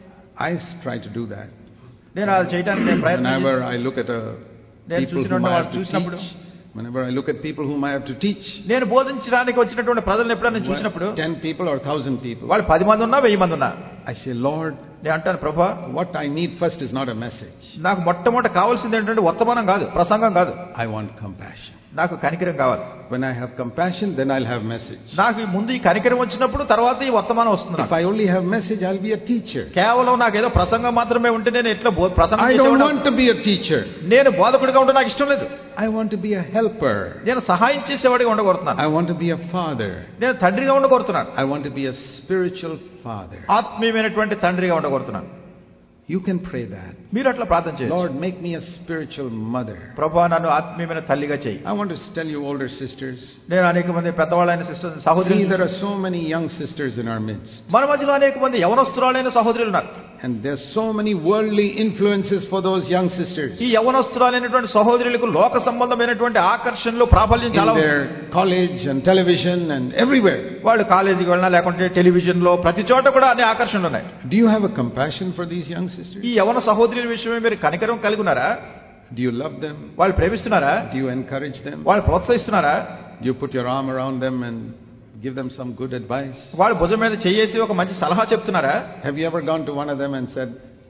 I try to do that. నేను అది చేయడానికి ప్రయత్నం. Whenever I look at people whom I have to teach, whenever I look at people whom I have to teach, నేను బోధించడానికి వచ్చినటువంటి ప్రజలను ఎప్పుడైనా చూసినప్పుడు, 10 people or 1,000 people, వాళ్ళు 10 మంది ఉన్నా 1000 మంది ఉన్నా, I say, Lord, నేను అంటాను, ప్రభా, what I need first is not a message. నాకు మొట్టమొదట కావాల్సింది ఏంటంటే వర్తమానం కాదు, ప్రసంగం కాదు. I want compassion. నాకు కనికరం కావాలి. When I have compassion, then I'll have message. నాకు ముందు ఈ కనికరం వచ్చినప్పుడు తర్వాత ఈ వర్తమానం వస్తుంది. If I only have message, I'll be a teacher. కేవలం నాకు ఏదో ప్రసంగం మాత్రమే ఉంటే నేను ఎట్లా ప్రసంగం I don't want to be a teacher. నేను బోధకుడిగా ఉంటే నాకు ఇష్టం లేదు. I want to be a helper. నేను సహాయం చేసేవాడిగా ఉండగోరుతున్నాను. I want to be a father. నేను తండ్రిగా ఉండగోరుతున్నాను. I want to be a spiritual father. ఆత్మీయమైనటువంటి తండ్రిగా ఉండగోరుతున్నాను. You can pray that. మీరు అట్లా ప్రార్థన చేయండి. Lord, make me a spiritual mother. ప్రభువా, నన్ను ఆత్మీయమైన తల్లిగా చేయి. I want to tell you, older sisters, నేను అనేక మంది పెద్దవాళ్ళైన సిస్టర్స్, సహోదరులు, see, there are so many young sisters in our midst. మన మధ్యలో అనేక మంది యవనస్తురాలైన సహోదరులు ఉన్నారు. And there's so many worldly influences for those young sisters. ఈ యవనస్తురాలైనటువంటి సహోదరులకు లోక సంబంధమైనటువంటి ఆకర్షణలు, ప్రాబల్యం చాలా in their college and television and everywhere. వాళ్ళు కాలేజీకి వెళ్ళినా లేకుంటే టెలివిజన్ లో ప్రతి చోట కూడా అనే ఆకర్షణలు ఉన్నాయి. Do you have a compassion for these young sisters? ఈ యవన సహోదరుల విషయమే మీరు కనికరం కలిగి ఉన్నారా? Do you love them? వాళ్ళు ప్రేమిస్తున్నారా? Do you encourage them? వాళ్ళు ప్రోత్సహిస్తున్నారా? Do you put your arm around them and give them some good advice? వాళ్ళు భుజం మీద చేయేసి ఒక మంచి సలహా చెప్తున్నారా? Have you ever gone to one of them and said,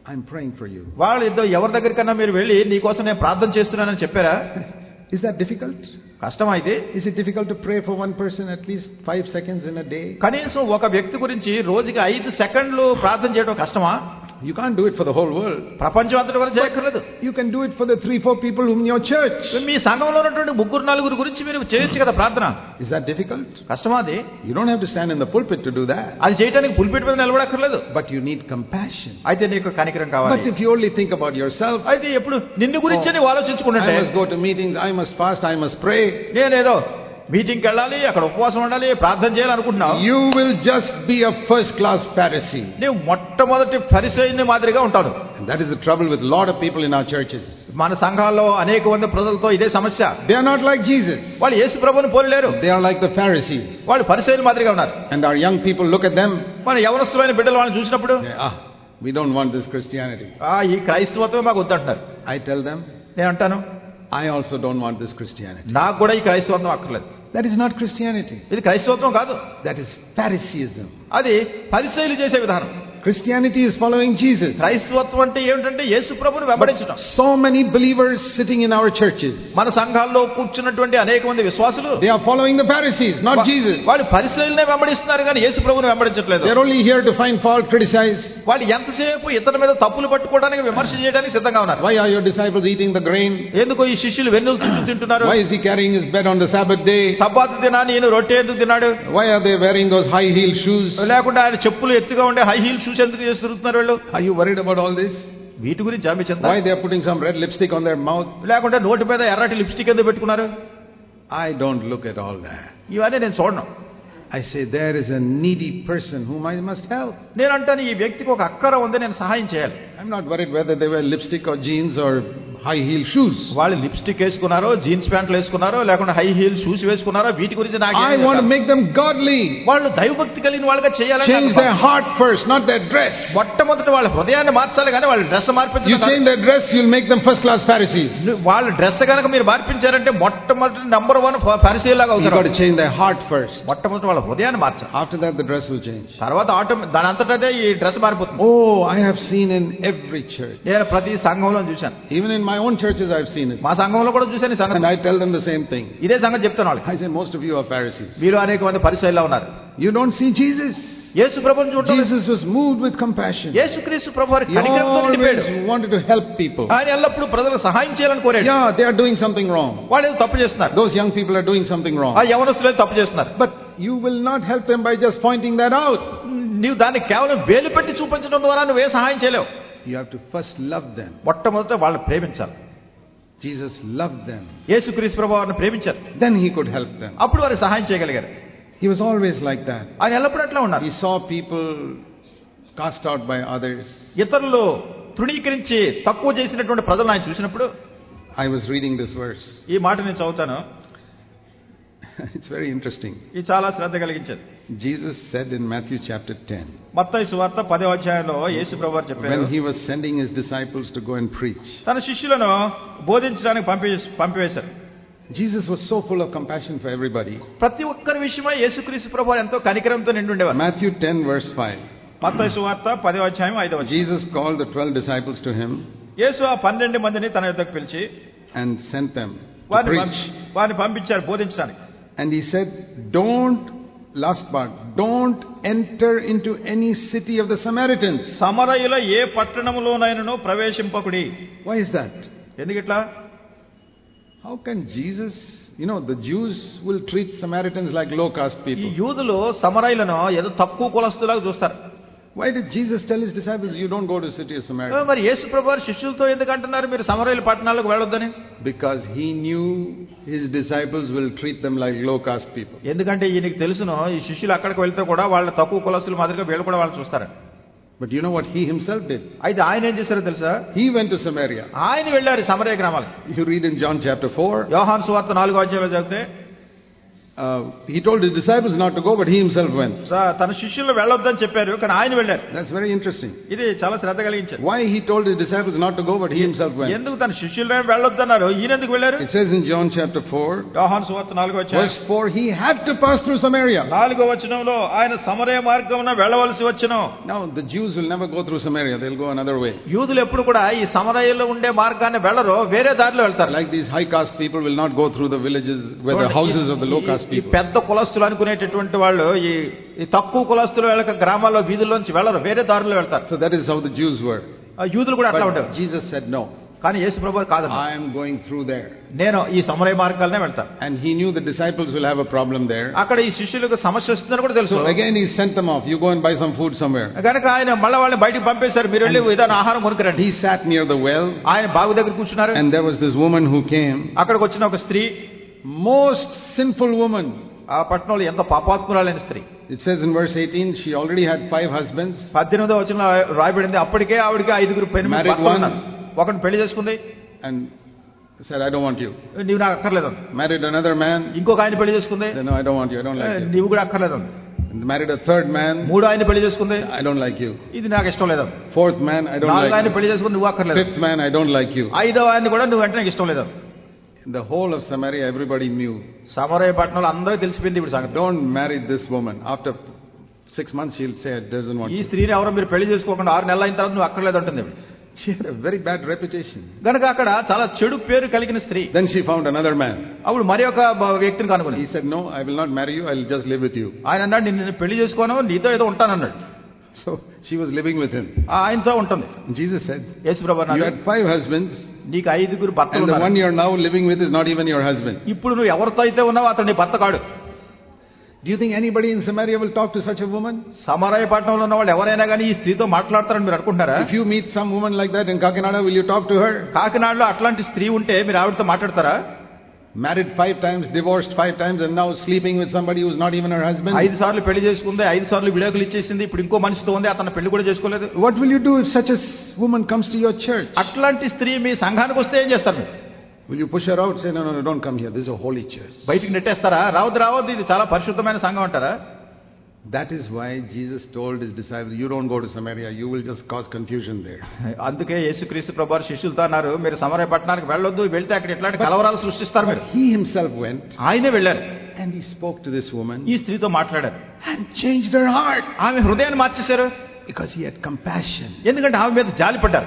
I'm praying for you. వాళ్ళు ఎవరి దగ్గరికన్నా మీరు వెళ్ళి నీకోసం నేను ప్రార్థన చేస్తున్నానని చెప్పారా? Is that difficult? కష్టమా ఇది? Is it difficult to pray for one person at least 5 seconds in a day? కనీసం ఒక వ్యక్తి గురించి రోజుకి 5 సెకండ్లు ప్రార్థన చేయడం కష్టమా? You can't do it for the whole world. ప్రపంచం అంతటి వరకు చేయక్కర్లేదు. You can do it for the 3-4 people in your church. మీ సంఘంలో ఉన్నటువంటి 3-4 గురించి మీరు చేయొచ్చు కదా ప్రార్థన. Is that difficult? కష్టమా అది? You don't have to stand in the pulpit to do that. అది చేయడానికి పుల్పిట్ మీద నిలబడక్కర్లేదు. But you need compassion. అయితే నీకు కనికరం కావాలి. But if you only think about yourself, అయితే ఎప్పుడు నిన్ను గురించే నీవు ఆలోచించుకుంటే, I must go to meetings, I must fast, I must pray. నేనేదో మీటింగ్కి వెళ్ళాలి, అక్కడ ఉపవాసం ఉండాలి, ప్రార్థన చేయాలనుకుంటున్నావు. You will just be a first class Pharisee. నీవు మొట్టమొదటి ఫరిసీయుని మాదిరిగా ఉంటావు. And that is the trouble with a lot of people in our churches. మన సంఘాల్లో అనేక మంది ప్రజలతో ఇదే సమస్య. They are not like Jesus. వాళ్ళు యేసు ప్రభువుని పోలిలేరు. They are like the Pharisees. వాళ్ళు ఫరిసీయుల మాదిరిగా ఉన్నారు. And our young people look at them. మన యవనస్తులైన బిడ్డలు వాళ్ళని చూసినప్పుడు, we don't want this Christianity. ఈ క్రైస్తవత్వమే మాకు వద్దంటున్నారు. I tell them, నేను అంటాను, I also don't want this Christianity. నాకు కూడా ఈ క్రైస్తవత్వం అక్కర్లేదు. That is not Christianity. ఇది క్రైస్తవత్వం కాదు. That is Phariseeism. అది ఫరిసీయులు చేసే విధానం. Christianity is following Jesus. క్రైస్తవత్వం అంటే ఏమిటంటే యేసు ప్రభువుని వెంబడించడం. So many believers sitting in our churches, మన సంఘాల్లో కూర్చున్నటువంటి అనేక మంది విశ్వాసులు, they are following the Pharisees, not Jesus. వాళ్ళు ఫరిసీయులనే వెంబడిస్తున్నారు కానీ యేసు ప్రభువుని వెంబడించట్లేదు. They are only here to find fault, criticize. వాళ్ళు ఎంతసేపు ఇతరుల మీద తప్పులు పట్టుకోవడానికి, విమర్శ చేయడానికి సిద్ధంగా ఉన్నారు. Why are your disciples eating the grain? ఎందుకు ఈ శిష్యులు వెన్నులు తింటున్నారు? Why is he carrying his bed on the Sabbath day? సబ్బాతు దినాన్ని ఈయన రొట్టె ఎందుకు తిన్నాడు? Why are they wearing those high heel shoes? లేకుండా ఆయన చెప్పులు ఎత్తుగా ఉండే హై హీల్ షూస్ ఎందుకు చేస్తున్నారు వీళ్ళు? Are you worried about all this? వీటి గురించి ఆమె చింత. Why they are putting some red lipstick on their mouth? లేకుండా నోటి మీద ఎర్రటి లిప్స్టిక్ ఎందుకు పెట్టుకున్నారు? I don't look at all that. ఇవన్నీ నేను చూడను. I say there is a needy person whom I must help. నేను అంటాను, ఈ వ్యక్తికి ఒక అక్కర ఉంది, నేను సహాయం చేయాలి. I'm not worried whether they wear lipstick or jeans or high heel shoes. వాళ్ళు లిప్స్టిక్ వేసుకున్నారో, జీన్స్ ప్యాంట్లు వేసుకున్నారో, లేకుండా హై హీల్ షూస్ వేసుకున్నారో, వీటి గురించి నాకు I want to make them godly. వాళ్ళు దైవభక్తి కలిగిన వాళ్ళగా చేయాలి. Change their heart first, not their dress. మొట్టమొదటి వాళ్ళ హృదయాన్ని మార్చాలి, కానీ వాళ్ళ డ్రెస్ మార్పించాలి. You change their dress, you'll make them first class Pharisees. వాళ్ళ డ్రెస్ కనుక మీరు మార్పించారంటే మొట్టమొదటి నంబర్ 1 ఫరిసీయులాగా అవుతారు. You got to change their heart first. మొట్టమొదటి వాళ్ళ హృదయాన్ని మార్చాలి. After that the dress will change. తర్వాత దాని అంతటా ఈ డ్రెస్ మారిపోతుంది. Oh, I have seen in every church. నేను ప్రతి సంఘంలో చూశాను. Even in my own churches I've seen it. మా సంఘంలో కూడా చూశాను ఈ సంగతి. And I tell them the same thing. ఇదే సంగతి చెప్తాను వాళ్ళకి. I say most of you are Pharisees. మీరు అనేక మంది ఫరిసీయుల్లా ఉన్నారు. You don't see Jesus. యేసు ప్రభువుని చూడటం. Jesus was moved with compassion. యేసుక్రీస్తు ప్రభువు కనికరంతో నిండిపోయాడు. He wanted to help people. ఆయన ఎల్లప్పుడూ ప్రజలకు సహాయం చేయాలని కోరాడు. Yeah, they are doing something wrong. వాళ్ళు ఏదో తప్పు చేస్తున్నారు. Those young people are doing something wrong. ఆ యవనస్తులు తప్పు చేస్తున్నారు. But you will not help them by just pointing that out. నీవు దాన్ని కేవలం వేలు పెట్టి చూపించడం ద్వారా నువ్వే సహాయం చేయలేవు. You have to first love them. మొట్టమొదట వాళ్ళని ప్రేమించాలి. Jesus loved them. యేసుక్రీస్తు ప్రభువు వారిని ప్రేమించారు. Then he could help them. అప్పుడు వారికి సహాయం చేయగలిగారు. He was always like that. ఆయన ఎల్లప్పుడూ అట్లా ఉన్నారు. He saw people cast out by others. ఇతరులు తృణీకరించి తక్కువ చేసినటువంటి ప్రజలను ఆయన చూసినప్పుడు, I was reading this verse. ఈ మాట నేను చదువుతాను. It's very interesting. ఇది చాలా శ్రద్ధ కలిగించేది. Jesus said in Matthew chapter 10. మత్తయి సువార్త 10వ అధ్యాయంలో యేసు ప్రభువు చెప్పారు, when he was sending his disciples to go and preach. తన శిష్యులను బోధించడానికి పంపివేశారు. Jesus was so full of compassion for everybody. ప్రతి ఒక్కరి విషయమై యేసుక్రీస్తు ప్రభువు ఎంతో కనికరంతో నిండి ఉండేవారు. Matthew 10 verse 5. మత్తయి సువార్త 10వ అధ్యాయం 5వ వచనం. Jesus called the 12 disciples to him. యేసు ఆ 12 మందిని తన యొద్దకు పిలిచి and sent them to preach. వారిని పంపించారు బోధించడానికి. And he said, last part, don't enter into any city of the Samaritans. సమరయుల A పట్టణములోనైనను ప్రవేశింపకుడి. Why is that? ఎందుకిట్లా? How can Jesus, the Jews will treat Samaritans like low caste people. ఈ యూదులు సమరయులను ఏదో తక్కువ కులస్తులాగా చూస్తారు. Why did Jesus tell his disciples, you don't go to the city of Samaria? మరి యేసు ప్రభువు శిష్యులతో ఎందుకు అంటున్నారు మీరు సమరయుల పట్టణాలకు వెళ్ళొద్దని? Because he knew his disciples will treat them like low caste people. ఎందుకంటే ఈయనకి తెలుసును ఈ శిష్యులు అక్కడికి వెళ్తే కూడా వాళ్ళ తక్కువ కులస్తుల మాదిరిగా వీళ్ళు కూడా వాళ్ళు చూస్తారు. But you know what he himself did? అయితే ఆయన ఏం చేశారో తెలుసా? He went to Samaria. ఆయన వెళ్ళారు సమరయ గ్రామాలకు. You read in John chapter 4. యోహాను సువార్త 4వ అధ్యాయంలో చదివితే, he told his disciples not to go, but he himself went. తన శిష్యులు వెళ్ళొద్దని చెప్పారు, కానీ ఆయన వెళ్ళారు. That's very interesting. ఇది చాలా శ్రద్ధ కలిగించారు. Why he told his disciples not to go, but he himself went? ఎందుకు తన శిష్యులు వెళ్ళొద్దన్నారు, ఈయన ఎందుకు వెళ్ళారు? It says in John chapter 4, యోహాను సువార్త 4వ అధ్యాయం verse 4, he had to pass through Samaria. 4వ వచనంలో ఆయన సమరయ మార్గమున వెళ్ళవలసి వచ్చెను. Now the Jews will never go through Samaria, they'll go another way. యూదులు ఎప్పుడు కూడా ఈ సమరయలో ఉండే మార్గాన్ని వెళ్ళరు, వేరే దారిలో వెళ్తారు. Like these high caste people will not go through the villages where the houses of the low caste people. ఈ పెద్ద కులస్తులు అనుకునేటటువంటి వాళ్ళు ఈ తక్కువ కులస్తులు వెళ్ళక గ్రామాల్లో వీధుల్లోంచి వెళ్ళరు, వేరే దారిలో వెళ్తారు. So that is how the Jews were. యూదులు కూడా అట్లా ఉంటారు. Jesus said no. కానీ యేసు ప్రభువు కాదు, I am going through there. నేను ఈ సమరయ మార్గాలనే వెళ్తాను. And he knew the disciples will have a problem there. అక్కడ ఈ శిష్యులకు సమస్య వస్తుందని కూడా తెలుసు. So again he sent them off. You go and buy some food somewhere. కనుక ఆయన మళ్ళీ వాళ్ళని బయటికి పంపేశారు, మీరు వెళ్ళి ఏదైనా ఆహారం కొనుక్కురండి. He sat near the well. ఆయన బావి దగ్గర కూర్చున్నారు. And there was this woman who came. అక్కడికి వచ్చిన ఒక స్త్రీ, most sinful woman. ఆ పట్టణంలో ఎంత పాపాత్మురాలైన స్త్రీ. It says in verse 18, she already had 5 husbands. 18వ వచనంలో రాయబడింది, అప్పటికే ఆవిడకి 5 పెళ్లి ఒకరిని పెళ్లి చేసుకుంది. And said, I don't want you. నీవు నాకు అక్కర్లేదు. Married another man. ఇంకొక ఆయన పెళ్లి చేసుకుంది. No, I don't want you. I don't like you. నీవు కూడా అక్కర్లేదు. Married a third man. 3వ ఆయన పెళ్లి చేసుకుంది. I don't like you. ఇది నాకు ఇష్టం లేదు. 4th man, I don't like you. 4వ ఆయన పెళ్లి చేసుకుంది, నువ్వు అక్కర్లేదు. 5th man, I don't like you. 5వ ఆయన కూడా నువ్వు అంటే నాకు ఇష్టం లేదు. In the whole of Samaria, everybody knew. సమరయ పట్టణంలో అందరూ తెలిసిపోయింది ఇప్పుడు సంగతి. Don't marry this woman. After 6 months, she'll say, it doesn't want ఈ you. స్త్రీని ఎవరో మీరు పెళ్లి చేసుకోకుండా 6 నెలలు అయిన తర్వాత నువ్వు అక్కర్లేదు అంటుంది. She had a very bad reputation. గనుక అక్కడ చాలా చెడు పేరు కలిగిన స్త్రీ. Then she found another man. అప్పుడు మరి ఒక వ్యక్తిని కనుగొని. He said, no, I will not marry you. I will just live with you. ఆయన అన్నాడు, నేను పెళ్లి చేసుకోను, నీతో ఏదో ఉంటానన్నాడు. So she was living with him. ఆయనతో ఉంటుంది. Jesus said, యేసు ప్రభువు అన్నాడు, you had 5 husbands. నీకు 5 భర్తలు And the ఉన్నారు. one you are now living with is not even your husband. ఇప్పుడు నువ్వు ఎవరితో అయితే ఉన్నావో అతడు నీ భర్త కాడు. Do you think anybody in Samaria will talk to such a woman? సమరయ పట్టణంలో ఉన్న వాళ్ళు ఎవరైనా కానీ ఈ స్త్రీతో మాట్లాడతారని మీరు అనుకుంటారా? If you meet some woman like that in Kakinada, will you talk to her? కాకినాడలో అట్లాంటి స్త్రీ ఉంటే మీరు ఆవిడతో మాట్లాడతారా? Married 5 times, divorced 5 times, and now sleeping with somebody who's not even her husband? 5 సార్లు పెళ్లి చేసుకుంది, 5 సార్లు విడాకులు ఇచ్చేసింది, ఇప్పుడు ఇంకో మనిషితో ఉంది, అతను పెళ్లి కూడా చేసుకోలేదు. What will you do if such a woman comes to your church? అట్లాంటి స్త్రీ మీ సంఘానికి వస్తే ఏం చేస్తారు మీరు? Will you push her out? Say, no, don't come here. This is a holy church. బయటికి నెట్టేస్తారా? రావద్దు, ఇది చాలా పరిశుద్ధమైన సంఘం అంటారా? That is why Jesus told his disciples, you don't go to Samaria, you will just cause confusion there. అందుకే యేసుక్రీస్తు ప్రభువు శిష్యులతో అన్నారు, మీరు సమరయ పట్టణానికి వెళ్ళొద్దు, వెళ్తే అక్కడ ఇట్లాంటి కలవరాలు సృష్టిస్తారు మీరు. He himself went. ఆయనే వెళ్ళారు. And he spoke to this woman. ఈ స్త్రీతో మాట్లాడారు. And changed her heart. ఆమె హృదయాన్ని మార్చేశారు. Because he had compassion. ఎందుకంటే ఆమె మీద జాలి పడ్డారు.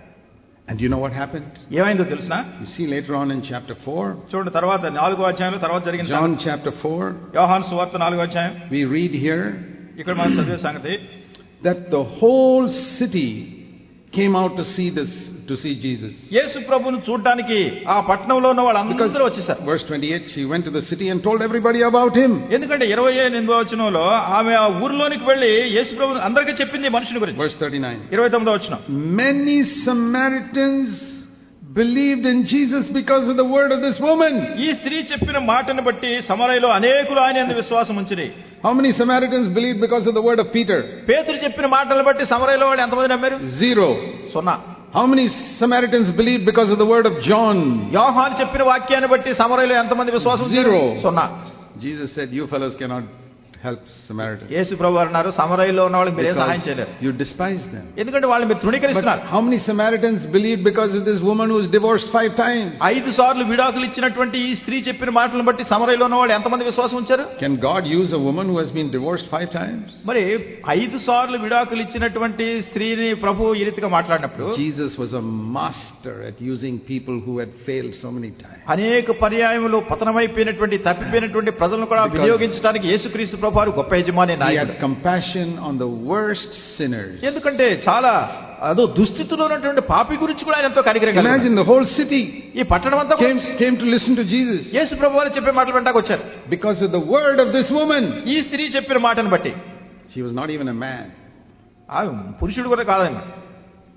And you know what happened? ఏమైందో తెలుసా? You see later on in chapter 4. చూడండి తర్వాత 4వ అధ్యాయంలో తర్వాత జరిగిన John chapter 4. యోహాను సువార్త 4వ అధ్యాయం. We read here. ఇక్కడ మనం చదివే సంగతి. That the whole city came out to see Jesus. యేసు ప్రభువును చూడడానికి ఆ పట్టణంలో ఉన్న వాళ్ళందరూ వచ్చేసారు. Verse 28, she went to the city and told everybody about him. ఎందుకంటే 28వ వచనంలో ఆమె ఆ ఊరిలోనికి వెళ్లి యేసు ప్రభువును అందరికీ చెప్పింది మనుషుని గురించి. Verse 39. 29వ వచనం. Many Samaritans believed in Jesus because of the word of this woman. ఈ స్త్రీ చెప్పిన మాటను బట్టి సమరయలో అనేకులు ఆయన యందు విశ్వాసం ఉంచిరి. How many Samaritans believed because of the word of Peter? పేతురు చెప్పిన మాటలను బట్టి సమరయలో వాళ్ళు ఎంతమంది నమ్మారు? 0. 0. How many Samaritans believed because of the word of John? యోహాను చెప్పిన వాక్యాన్ని బట్టి సమరయలో ఎంతమంది విశ్వాసం ఉంచారు? 0. Jesus said, you fellows cannot help Samaritans. యేసు ప్రభువు అన్నారు, సమరయలో ఉన్న వాళ్ళకి మీరే సహాయం చేయలేరు. You despise them. ఎందుకంటే వాళ్ళు మీరు తృణీకరిస్తున్నారు. How many Samaritans believed because of this woman who was divorced 5 times? 5 సార్లు విడాకులు ఇచ్చినటువంటి ఈ స్త్రీ చెప్పిన మాటలను బట్టి సమరయలో ఉన్న వాళ్ళు ఎంతమంది విశ్వాసం ఉంచారు? Can God use a woman who has been divorced 5 times? మరి 5 సార్లు విడాకులు ఇచ్చినటువంటి స్త్రీని ప్రభువు ఈ రీతిగా మాట్లాడినప్పుడు Jesus was a master at using people who had failed so many times. అనేక పర్యాయములు పతనమైపోయినటువంటి తప్పిపోయినటువంటి ప్రజలను కూడా వినియోగించడానికి యేసుక్రీస్తు ప్రభువు గొప్ప యజమాని నాయకుడు. He had compassion on the worst sinners. ఎందుకంటే చాలా అదో దుస్థితిలో ఉన్నటువంటి పాపి గురించి కూడా ఆయన ఎంతో కనికరం కలిగాడు. Imagine the whole city ఈ పట్టణం అంతా came to listen to Jesus. యేసు ప్రభువు వారు చెప్పే మాటలు వినడానికి వచ్చారు. Because of the word of this woman. ఈ స్త్రీ చెప్పిన మాటను బట్టి. She was not even a man. పురుషుడు కూడా కాదన్న.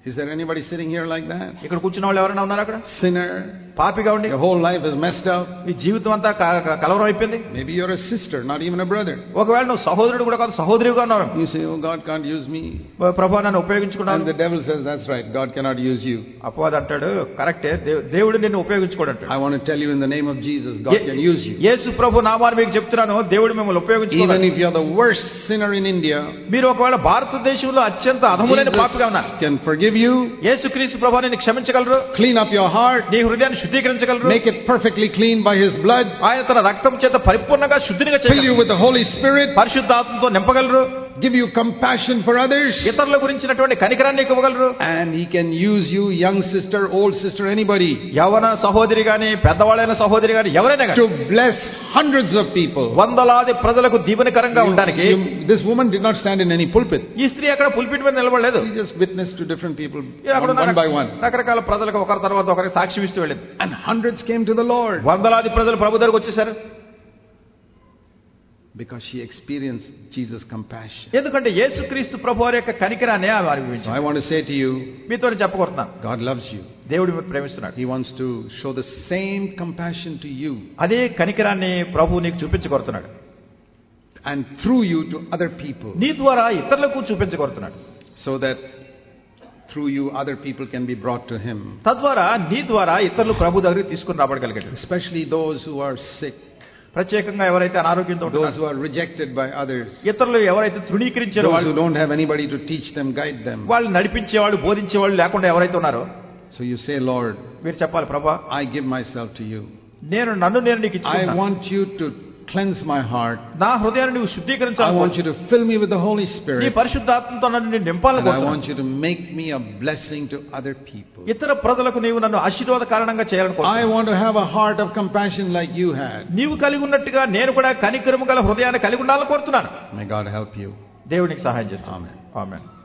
Is there anybody sitting here like that? ఇక్కడ కూర్చున్న వాళ్ళు ఎవరైనా ఉన్నారా అక్కడ? Sinner. పాపిగా ఉండి Your whole life is messed up. ఈ జీవితం అంతా కలవరం అయిపోయింది. Maybe you're a sister, not even a brother. ఒకవేళ నువ్వు సహోదరుడు కూడా కాదు, సహోదరిగా ఉన్నావు. You say, oh, God can't use me. ప్రభువా నన్ను ఉపయోగించుకున్నాను. And the devil says, that's right, God cannot use you. అపవాది అంటాడు, కరెక్టే, దేవుడు నిన్ను ఉపయోగించుకోడు అంటాడు. I want to tell you in the name of Jesus, God can use you. యేసు ప్రభు నామాన్ని మీకు చెప్తున్నాను, దేవుడు మిమ్మల్ని ఉపయోగించుకోడు. Even if you're the worst sinner in India, మీరు ఒకవేళ భారతదేశంలో అత్యంత అధములైన పాపిగా ఉన్నారు, can forgive you. యేసుక్రీస్తు ప్రభువు నిన్ను క్షమించగలరు. Clean up your heart. నీ హృదయాన్ని శుద్ధీకరించగలరు. Make it perfectly clean by His blood. ఆయన తన రక్తం చేత పరిపూర్ణంగా శుద్ధిగా చేయగలరు. Fill you with the Holy Spirit. పరిశుద్ధాత్మతో నింపగలరు. Give you compassion for others. ఇతరుల గురించినటువంటి కనికరాన్ని ఇవ్వగలరు. And He can use you, young sister, old sister, anybody. యవన సహోదరి గాని, పెద్దవాళ్ళైన సహోదరి గాని, ఎవరైనా గాని, to bless hundreds of people. వందలాది ప్రజలకు దీవెనకరంగా ఉండడానికి. This woman did not stand in any pulpit. ఈ స్త్రీ అక్కడ పుల్పిట్ మీద నిలబడలేదు. She just witnessed to different people one by one. రకరకాల ప్రజలకు ఒకరి తర్వాత ఒకరికి సాక్ష్యం ఇస్తూ వెళ్ళింది. And hundreds came to the Lord. వందలాది ప్రజలు ప్రభు దగ్గరికి వచ్చేసారు. Because she experienced Jesus' compassion. ఎందుకంటే యేసుక్రీస్తు ప్రభువారి యొక్క కనికరాన్ని ఆమె అనుభవించారు. I want to say to you, మీతో చెప్పకొస్తున్నాను, God loves you. దేవుడు మిమ్మల్ని ప్రేమిస్తున్నాడు. He wants to show the same compassion to you. అదే కనికరాన్ని ప్రభువు నీకు చూపించగోరుతున్నాడు. And through you to other people. నీ ద్వారా ఇతరులకు చూపించగోరుతున్నాడు. So that through you other people can be brought to Him. తద్వారా నీ ద్వారా ఇతరులు ప్రభు దగ్గరికి తీసుకుని రాబడగలిగారు. Especially those who are sick. ప్రత్యేకంగా ఎవరైతే అనారోగ్యంతో ఉంటారో, those who are rejected by others, ఇతరులు ఎవరైతే తృణీకరించారో, those who don't have anybody to teach them, guide them, వాళ్ళు నడిపించేవాళ్ళు బోధించేవాళ్ళు లేకుండా ఎవరైతే ఉన్నారో, so you say, Lord, మీరు చెప్పాలి, ప్రభువా I give myself to you. నన్ను నీకు ఇచ్చుకుంటున్నాను. I want you to cleanse my heart. నా హృదయాన్ని నువ్వు శుద్ధీకరించాలి. I want you to fill me with the Holy Spirit. నీ పరిశుద్ధాత్మతో నన్ను నింపాలనుకుంటున్నాను. And I want you to make me a blessing to other people. ఇతర ప్రజలకు నీవు నన్ను ఆశీర్వాద కారణంగా చేయాలనుకుంటున్నాను. I want to have a heart of compassion like you had. నీవు కలిగి ఉన్నట్టుగా నేను కూడా కనికరము గల హృదయాన్ని కలిగి ఉండాలని కోరుతున్నాను. May God help you. దేవునికి సహాయం చేస్తాను. ఆమేన్. ఆమేన్.